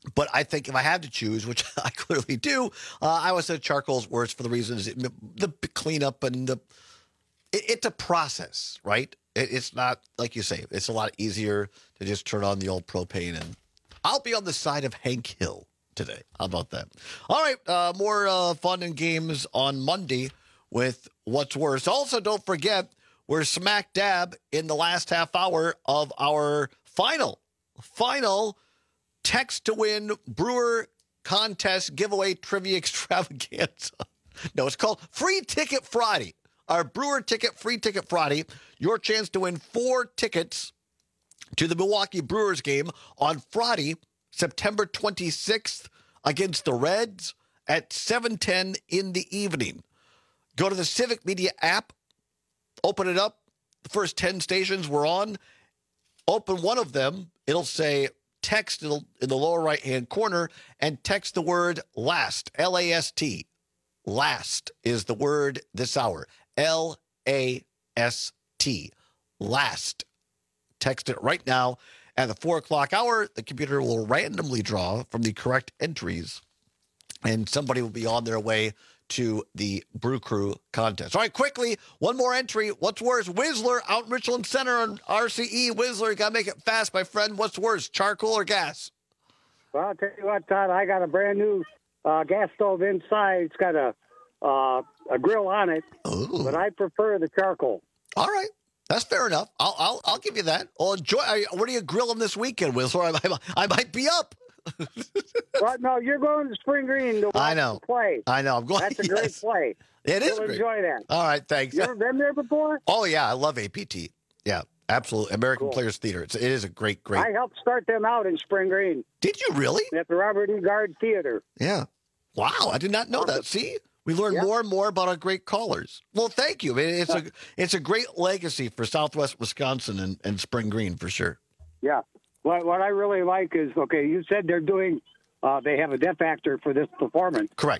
S5: But I think if I had to choose, which I clearly do, I would say charcoal's worse for the reasons the cleanup and it's a process, right? It's not like you say. It's a lot easier to just turn on the old propane, and I'll be on the side of Hank Hill today. How about that? All right, more fun and games on Monday with What's Worse. Also, don't forget, we're smack dab in the last half hour of our final text to win Brewer contest giveaway trivia extravaganza. No, it's called Free Ticket Friday. Our Brewer ticket, Free Ticket Friday. Your chance to win 4 tickets to the Milwaukee Brewers game on Friday, September 26th against the Reds at 7:10 in the evening. Go to the Civic Media app, open it up. The first 10 stations we're on. Open one of them. It'll say text in the lower right-hand corner and text the word LAST, L-A-S-T. LAST is the word this hour, L-A-S-T, LAST. Text it right now. At the 4 o'clock hour, the computer will randomly draw from the correct entries, and somebody will be on their way to the Brew Crew contest. All right, quickly, one more entry. What's worse? Whistler out in Richland Center on RCE. Whistler, you got to make it fast, my friend. What's worse, charcoal or gas?
S2: Well, I'll tell you what, Todd, I got a brand new gas stove inside. It's got a grill on it, but I prefer the charcoal.
S5: All right. That's fair enough. I'll give you that. I'll enjoy. What are you grilling this weekend, Whistler? I might be up.
S2: Well, no, you're going to Spring Green to watch the play.
S5: I know. I'm going.
S2: That's a great play.
S5: It is
S2: You'll
S5: great.
S2: enjoy that.
S5: All right, thanks.
S2: You ever been there before?
S5: Oh yeah, I love APT. Yeah, absolutely. American Players Theater. It is a great.
S2: I helped start them out in Spring Green.
S5: Did you really?
S2: At the Robert E. Gard Theater.
S5: Yeah. Wow, I did not know that. See, we learn more and more about our great callers. Well, thank you. I mean, it's a great legacy for Southwest Wisconsin and Spring Green for sure.
S2: Yeah. What I really like is, okay, you said they're doing, they have a deaf actor for this performance.
S5: Correct.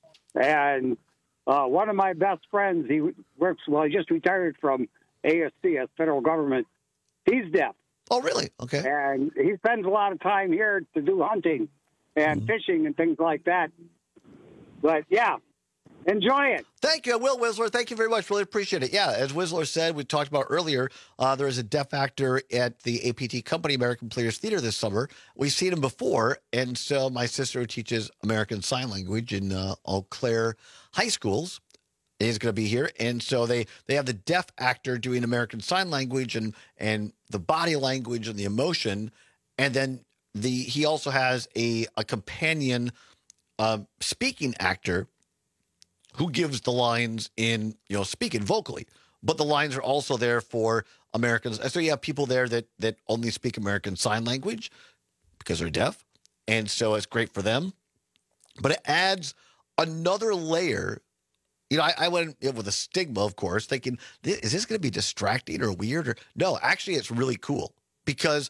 S2: And one of my best friends, he just retired from ASC, as federal government. He's deaf.
S5: Oh, really? Okay.
S2: And he spends a lot of time here to do hunting and fishing and things like that. But, yeah. Enjoy it.
S5: Thank you, Will Whistler. Thank you very much. Really appreciate it. Yeah, as Whistler said, we talked about earlier, there is a deaf actor at the APT Company American Players Theater this summer. We've seen him before, and so my sister who teaches American Sign Language in Eau Claire high schools is going to be here, and so they have the deaf actor doing American Sign Language and the body language and the emotion, and then he also has a companion speaking actor who gives the lines in, speaking vocally. But the lines are also there for Americans. So you have people there that only speak American Sign Language because they're deaf. And so it's great for them. But it adds another layer. I went with a stigma, of course, thinking, is this going to be distracting or weird? No, actually, it's really cool because,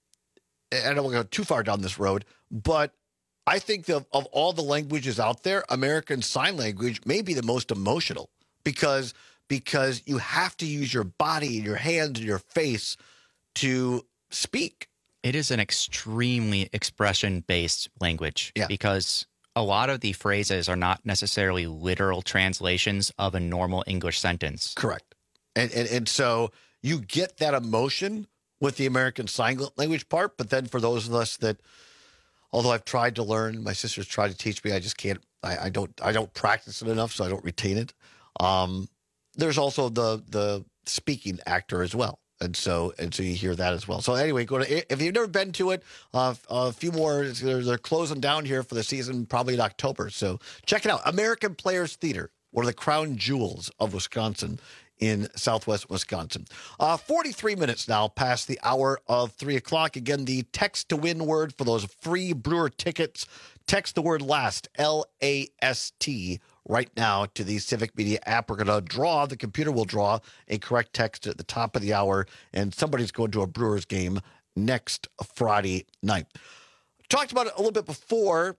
S5: I don't want to go too far down this road, but I think of all the languages out there, American Sign Language may be the most emotional because you have to use your body and your hands and your face to speak.
S17: It is an extremely expression-based language because a lot of the phrases are not necessarily literal translations of a normal English sentence.
S5: Correct. And so you get that emotion with the American Sign Language part, but then for those of us that, although I've tried to learn, my sister's tried to teach me, I just can't, I don't practice it enough, so I don't retain it. There's also the speaking actor as well. And so you hear that as well. So anyway, if you've never been to it, a few more, they're closing down here for the season, probably in October. So check it out. American Players Theater, one of the crown jewels of Wisconsin in Southwest Wisconsin. 43 minutes now past the hour of 3 o'clock. Again, the text to win word for those free Brewer tickets. Text the word LAST, L-A-S-T, right now to the Civic Media app. We're going to the computer will draw a correct text at the top of the hour, and somebody's going to a Brewers game next Friday night. Talked about it a little bit before,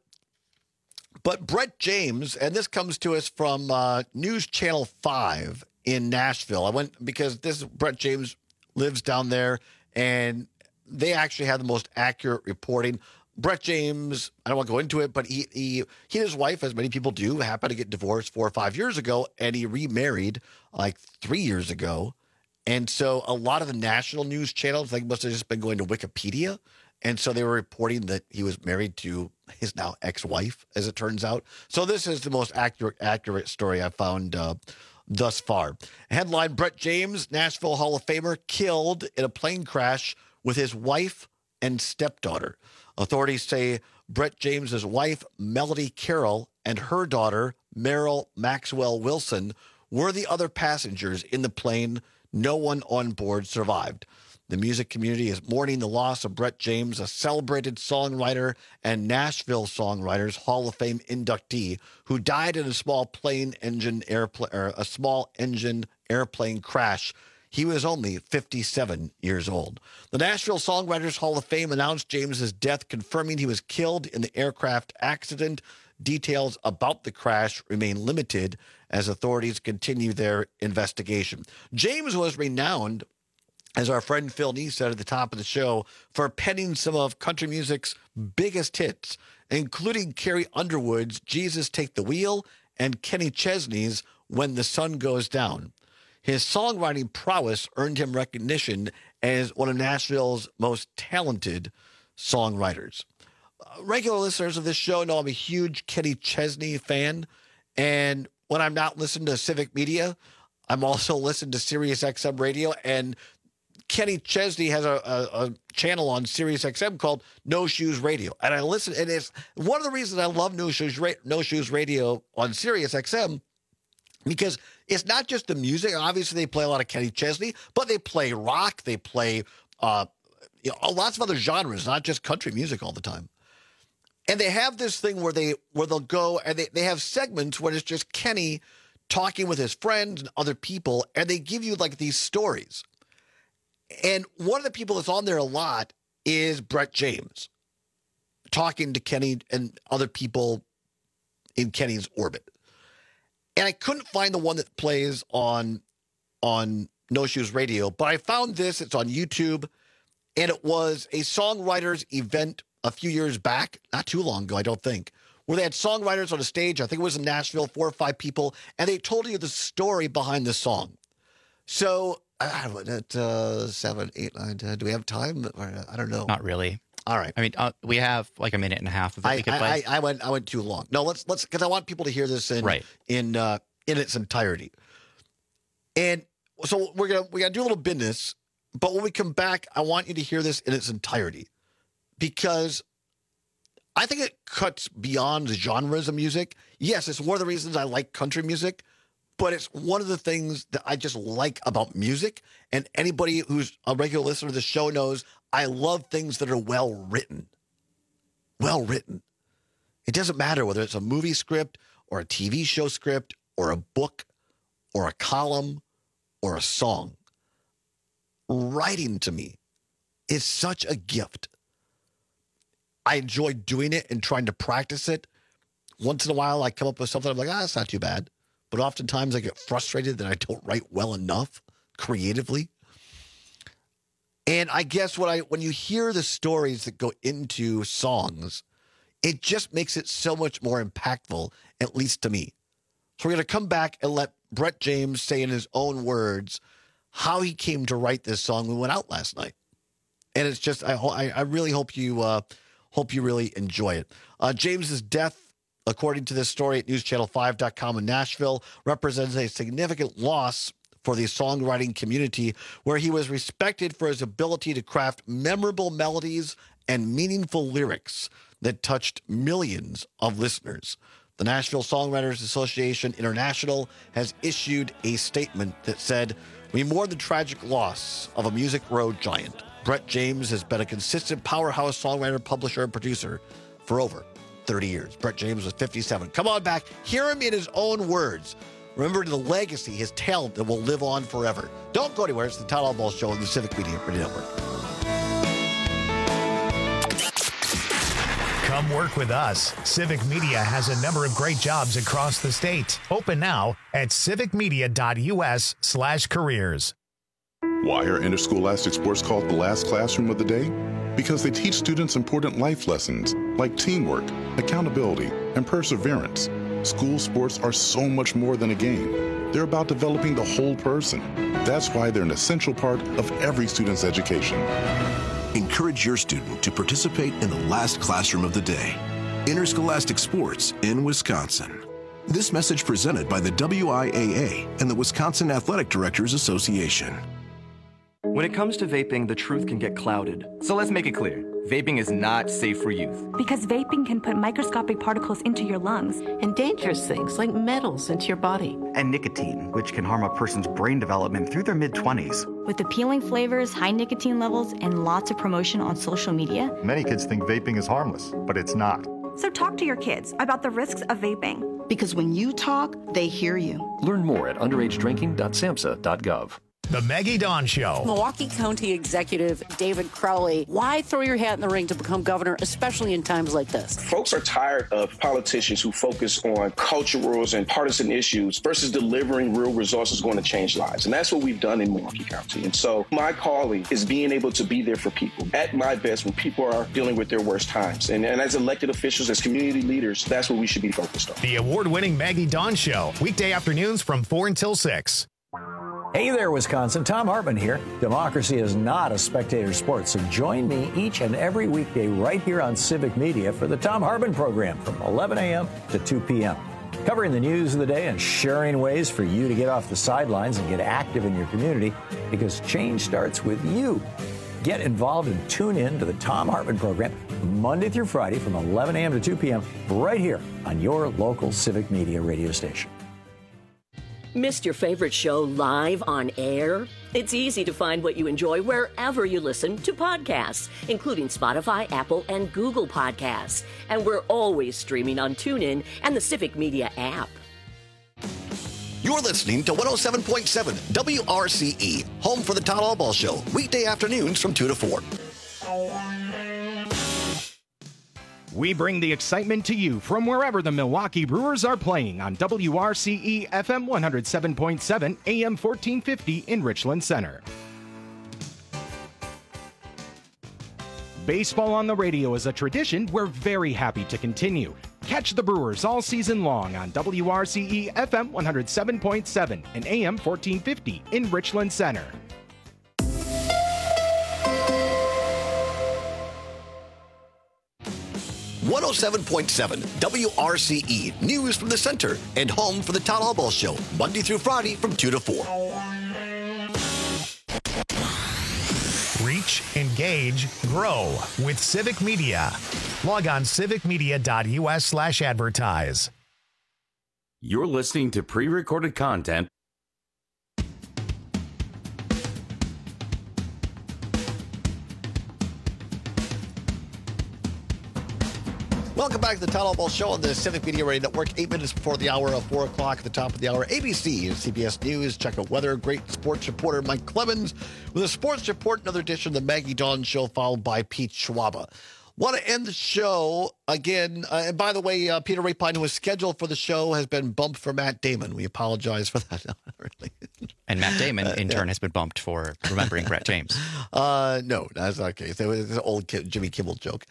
S5: but Brett James, and this comes to us from News Channel 5 in Nashville. I went because Brett James lives down there, and they actually have the most accurate reporting. Brett James, I don't want to go into it, but he and his wife, as many people do, happened to get divorced 4 or 5 years ago, and he remarried like 3 years ago. And so a lot of the national news channels, like, must have just been going to Wikipedia. And so they were reporting that he was married to his now ex-wife, as it turns out. So this is the most accurate story I've found thus far. Headline, Brett James, Nashville Hall of Famer, killed in a plane crash with his wife and stepdaughter. Authorities say Brett James's wife, Melody Carroll, and her daughter, Meryl Maxwell Wilson, were the other passengers in the plane. No one on board survived. The music community is mourning the loss of Brett James, a celebrated songwriter and Nashville Songwriters Hall of Fame inductee who died in a small engine airplane crash. He was only 57 years old. The Nashville Songwriters Hall of Fame announced James's death, confirming he was killed in the aircraft accident. Details about the crash remain limited as authorities continue their investigation. James was renowned, as our friend Phil Nee said at the top of the show, for penning some of country music's biggest hits, including Carrie Underwood's Jesus Take the Wheel and Kenny Chesney's When the Sun Goes Down. His songwriting prowess earned him recognition as one of Nashville's most talented songwriters. Regular listeners of this show know I'm a huge Kenny Chesney fan, and when I'm not listening to Civic Media, I'm also listening to Sirius XM Radio, and Kenny Chesney has a channel on Sirius XM called No Shoes Radio, and I listen, and it's one of the reasons I love No Shoes Radio on Sirius XM, because it's not just the music. Obviously, they play a lot of Kenny Chesney, but they play rock, they play lots of other genres, not just country music all the time. And they have this thing where they'll go and they have segments where it's just Kenny talking with his friends and other people, and they give you like these stories. And one of the people that's on there a lot is Brett James, talking to Kenny and other people in Kenny's orbit. And I couldn't find the one that plays on No Shoes Radio, but I found this. It's on YouTube, and it was a songwriters event a few years back, not too long ago, I don't think, where they had songwriters on a stage. I think it was in Nashville, 4 or 5 people, and they told you the story behind the song. So, I don't know, at 7, 8, 9, 10, do we have time? I don't know.
S17: Not really.
S5: All right.
S17: I mean, we have like a minute and a half of it we could play.
S5: I went too long. No, let's because I want people to hear this in its entirety. And so we gotta do a little business, but when we come back, I want you to hear this in its entirety, because I think it cuts beyond the genres of music. Yes, it's one of the reasons I like country music, but it's one of the things that I just like about music. And anybody who's a regular listener to the show knows I love things that are well written. Well written. It doesn't matter whether it's a movie script or a TV show script or a book or a column or a song. Writing to me is such a gift. I enjoy doing it and trying to practice it. Once in a while, I come up with something. I'm like, that's not too bad. But oftentimes I get frustrated that I don't write well enough creatively. And I guess when you hear the stories that go into songs, it just makes it so much more impactful, at least to me. So we're going to come back and let Brett James say in his own words how he came to write this song we went out last night. And it's just, I really hope you really enjoy it. James's death, according to this story at newschannel5.com in Nashville, represents a significant loss for the songwriting community, where he was respected for his ability to craft memorable melodies and meaningful lyrics that touched millions of listeners. The Nashville Songwriters Association International has issued a statement that said, "We mourn the tragic loss of a music road giant. Brett James has been a consistent powerhouse songwriter, publisher, and producer for over 30 years. Brett James was 57. Come on back. Hear him in his own words. Remember the legacy, his talent that will live on forever. Don't go anywhere. It's the Todd Albaugh Show on the Civic Media Radio Network.
S1: Come work with us. Civic Media has a number of great jobs across the state. Open now at civicmedia.us/careers.
S4: Why are interscholastic sports called the last classroom of the day? Because they teach students important life lessons like teamwork, accountability, and perseverance. School sports are so much more than a game. They're about developing the whole person. That's why they're an essential part of every student's education.
S6: Encourage your student to participate in the last classroom of the day. Interscholastic sports in Wisconsin. This message presented by the WIAA and the Wisconsin Athletic Directors Association.
S16: When it comes to vaping, the truth can get clouded. So let's make it clear. Vaping is not safe for youth.
S18: Because vaping can put microscopic particles into your lungs.
S19: And dangerous things like metals into your body.
S20: And nicotine, which can harm a person's brain development through their mid-20s.
S18: With appealing flavors, high nicotine levels, and lots of promotion on social media.
S21: Many kids think vaping is harmless, but it's not.
S18: So talk to your kids about the risks of vaping.
S19: Because when you talk, they hear you.
S22: Learn more at underagedrinking.samhsa.gov.
S1: The Maggie Dawn Show.
S25: Milwaukee County Executive David Crowley, why throw your hat in the ring to become governor, especially in times like this?
S30: Folks are tired of politicians who focus on cultural and partisan issues versus delivering real resources going to change lives. And that's what we've done in Milwaukee County. And so my calling is being able to be there for people at my best when people are dealing with their worst times. And as elected officials, as community leaders, that's what we should be focused on.
S1: The award-winning Maggie Dawn Show, weekday afternoons from 4 until 6.
S31: Hey there, Wisconsin. Tom Hartman here. Democracy is not a spectator sport, so join me each and every weekday right here on Civic Media for the Tom Hartman program from 11 a.m. to 2 p.m. Covering the news of the day and sharing ways for you to get off the sidelines and get active in your community, because change starts with you. Get involved and tune in to the Tom Hartman program Monday through Friday from 11 a.m. to 2 p.m. right here on your local Civic Media radio station.
S32: Missed your favorite show live on air? It's easy to find what you enjoy wherever you listen to podcasts, including Spotify, Apple, and Google Podcasts. And we're always streaming on TuneIn and the Civic Media app.
S5: You're listening to 107.7 WRCE, home for the Todd Allball Show, weekday afternoons from 2 to 4.
S24: We bring the excitement to you from wherever the Milwaukee Brewers are playing on WRCE FM 107.7 AM 1450 in Richland Center. Baseball on the radio is a tradition we're very happy to continue. Catch the Brewers all season long on WRCE FM 107.7 and AM 1450 in Richland Center.
S5: 107.7 WRCE, news from the center and home for the Todd Allball Show, Monday through Friday from 2 to 4.
S1: Reach, engage, grow with Civic Media. Log on civicmedia.us/advertise.
S14: You're listening to pre-recorded content.
S5: Welcome back to the Todd Allball Show on the Civic Media Radio Network. 8 minutes before the hour of 4 o'clock at the top of the hour. ABC and CBS News. Check out weather. Great sports reporter Mike Clemens with a sports report. Another edition of the Maggie Dawn Show, followed by Pete Schwaba. Want to end the show again. And by the way, Peter Rapine, who was scheduled for the show, has been bumped for Matt Damon. We apologize for that. Really.
S17: And Matt Damon, in turn, has been bumped for remembering Brett James.
S5: No, that's not the case. It was an old Jimmy Kimmel joke.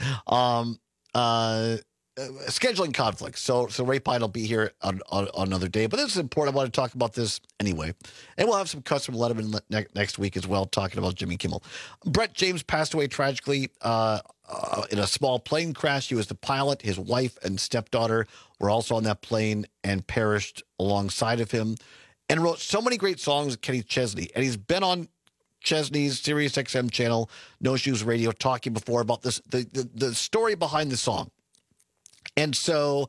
S5: Scheduling conflicts. So Rapine will be here on another day. But this is important. I want to talk about this anyway. And we'll have some customer Letterman next week as well, talking about Jimmy Kimmel. Brett James passed away tragically in a small plane crash. He was the pilot. His wife and stepdaughter were also on that plane and perished alongside of him, and wrote so many great songs with Kenny Chesney. And he's been on Chesney's Sirius XM channel, No Shoes Radio, talking before about this, the story behind the song. And so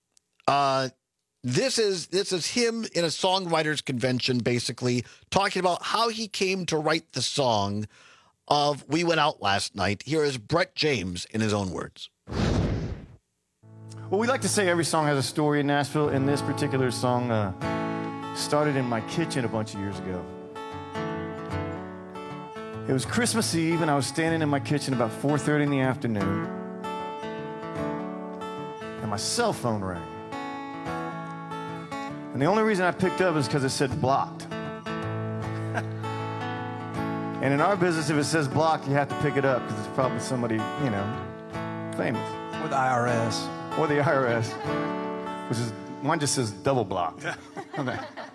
S5: this is him in a songwriters convention, basically talking about how he came to write the song of We Went Out Last Night. Here is Brett James in his own words.
S33: Well, we like to say every song has a story in Nashville, and this particular song started in my kitchen a bunch of years ago. It was Christmas Eve, and I was standing in my kitchen about 4:30 in the afternoon, and my cell phone rang. And the only reason I picked up is because it said blocked. And in our business, if it says blocked, you have to pick it up because it's probably somebody, you know, famous.
S3: Or the IRS.
S33: Or the IRS, which is, mine just says double blocked. Okay.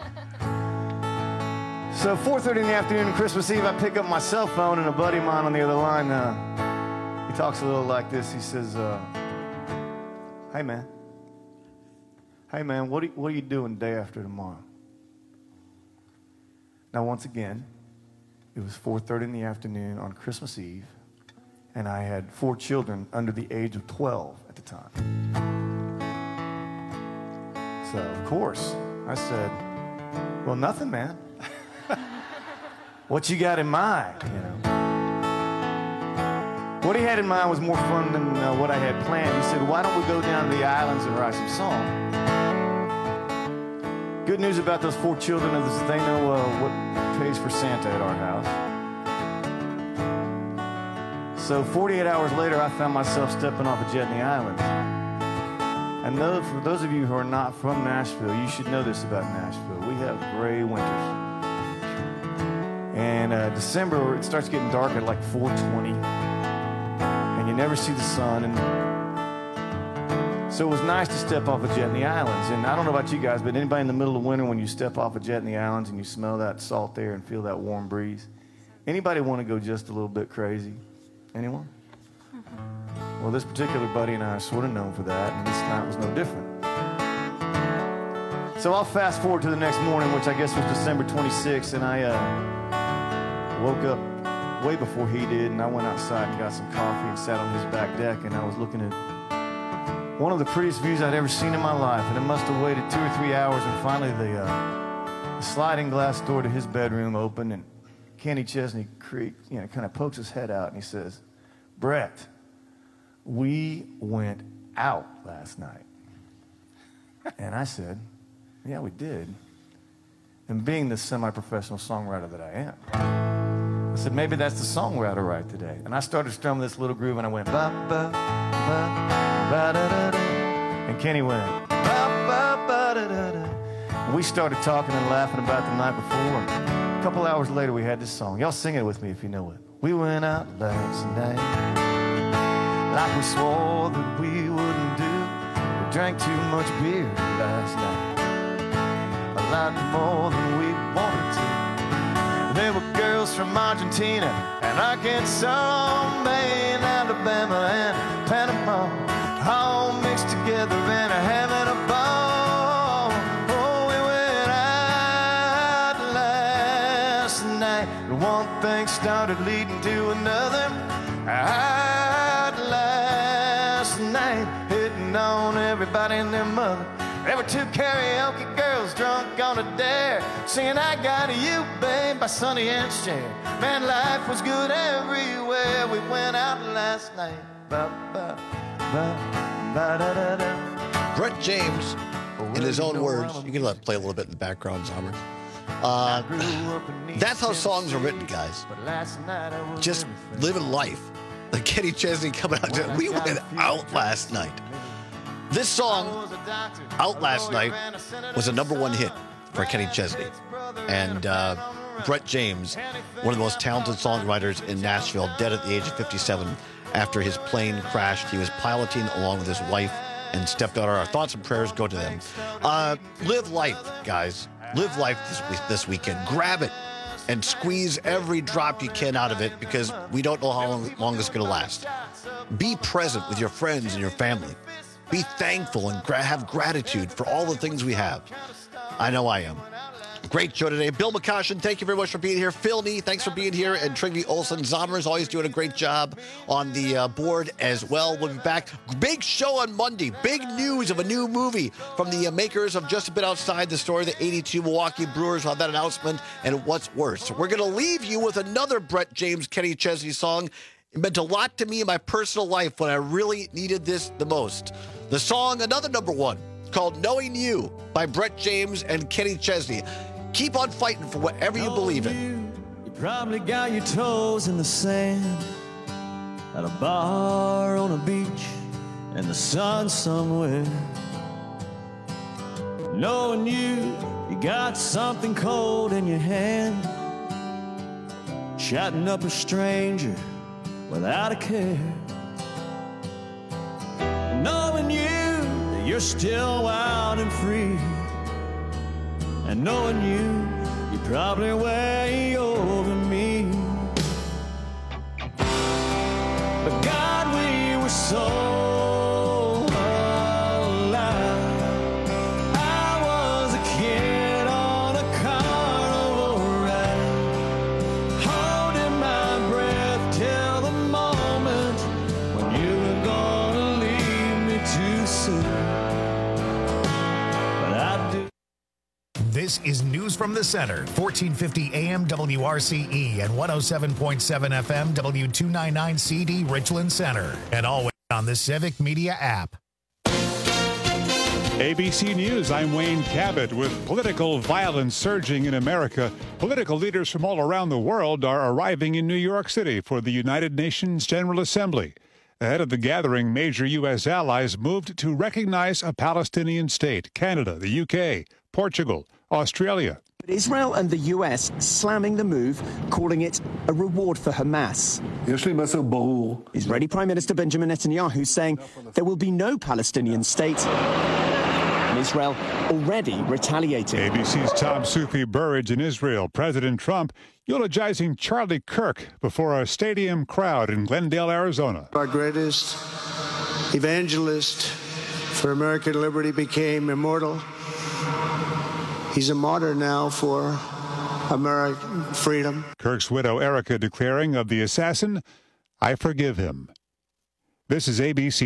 S33: So 4:30 in the afternoon, Christmas Eve, I pick up my cell phone and a buddy of mine on the other line, he talks a little like this. He says, hey man, what are you doing day after tomorrow? Now, once again, it was 4:30 in the afternoon on Christmas Eve, and I had 4 children under the age of 12 at the time. So, of course, I said, well, nothing, man. What you got in mind, you know? What he had in mind was more fun than what I had planned. He said, why don't we go down to the islands and write some songs? Good news about those 4 children is they know what pays for Santa at our house. So 48 hours later, I found myself stepping off a jet in the islands. And for those of you who are not from Nashville, you should know this about Nashville. We have gray winters. And December, it starts getting dark at like 4:20. And you never see the sun. And so it was nice to step off a jet in the islands. And I don't know about you guys, but anybody in the middle of winter when you step off a jet in the islands and you smell that salt air and feel that warm breeze? Anybody want to go just a little bit crazy? Anyone? Well, this particular buddy and I are sort of known for that, and this night was no different. So I'll fast forward to the next morning, which I guess was December 26th, and I woke up way before he did, and I went outside and got some coffee and sat on his back deck, and I was looking at one of the prettiest views I'd ever seen in my life, and it must have waited 2 or 3 hours, and finally the sliding glass door to his bedroom opened, and Kenny Chesney kind of pokes his head out, and he says, Brett, we went out last night. And I said, yeah, we did. And being the semi-professional songwriter that I am, I said, maybe that's the song we ought to write today. And I started strumming this little groove, and I went, ba, ba, ba, ba, da, da, da. And Kenny went, ba, ba, ba, da, da, da. And we started talking and laughing about the night before. And a couple hours later, we had this song. Y'all sing it with me if you know it. We went out last night like we swore that we wouldn't do. We drank too much beer last night, a lot more than we wanted to. There were girls from Argentina and Arkansas, Maine, Alabama, and Panama, all mixed together and having a ball. Oh, we went out last night. One thing started leading to another. Out last night, hitting on everybody and their mother. There were 2 karaoke girls drunk on a dare, singing I Got You, Babe by Sonny and Cher. Man, life was good everywhere. We went out last night. Ba, ba, ba, ba, da, da, da.
S5: Brett James, in his own words, you can let it play a little bit in the background, Zomer. That's how songs are written, guys. Just living life. Like Kenny Chesney coming out. We went out last night. This song, Out Last Night, was a #1 hit for Kenny Chesney. And Brett James, one of the most talented songwriters in Nashville, dead at the age of 57 after his plane crashed. He was piloting along with his wife and stepped out. Our thoughts and prayers go to them. Live life, guys. Live life this weekend. Grab it and squeeze every drop you can out of it, because we don't know how long it's going to last. Be present with your friends and your family. Be thankful and have gratitude for all the things we have. I know I am. Great show today. Bill McCoshen, thank you very much for being here. Phil Nee, thanks for being here. And Trygve Olsen. Zomer is always doing a great job on the board as well. We'll be back. Big show on Monday. Big news of a new movie from the makers of Just a Bit Outside the Story. The 82 Milwaukee Brewers will have that announcement. And what's worse, we're going to leave you with another Brett James, Kenny Chesney song. It meant a lot to me in my personal life when I really needed this the most. The song, another #1, called Knowing You by Brett James and Kenny Chesney. Keep on fighting for whatever you believe in.
S7: You probably got your toes in the sand at a bar on a beach in the sun somewhere. Knowing you got something cold in your hand. chatting up a stranger without a care. Knowing you, that you're still wild and free. And knowing you're probably way over me. But God, we were so alive. I was a kid on a carnival ride, holding my breath till the moment when you were gonna leave me too soon. But I do.
S1: This is News from the Center, 1450 AM WRCE and 107.7 FM W299 CD Richland Center, and always on the Civic Media app.
S3: ABC News, I'm Wayne Cabot. With political violence surging in America, political leaders from all around the world are arriving in New York City for the United Nations General Assembly. Ahead of the gathering, major U.S. allies moved to recognize a Palestinian state: Canada, the UK, Portugal, Australia.
S8: But Israel and the US slamming the move, calling it a reward for Hamas. Israeli Prime Minister Benjamin Netanyahu saying there will be no Palestinian state. And Israel already retaliating.
S3: ABC's Tom Sufi Burridge in Israel. President Trump eulogizing Charlie Kirk before a stadium crowd in Glendale, Arizona.
S9: Our greatest evangelist for American liberty became immortal. He's a martyr now for American freedom.
S3: Kirk's widow, Erica, declaring of the assassin, "I forgive him." This is ABC.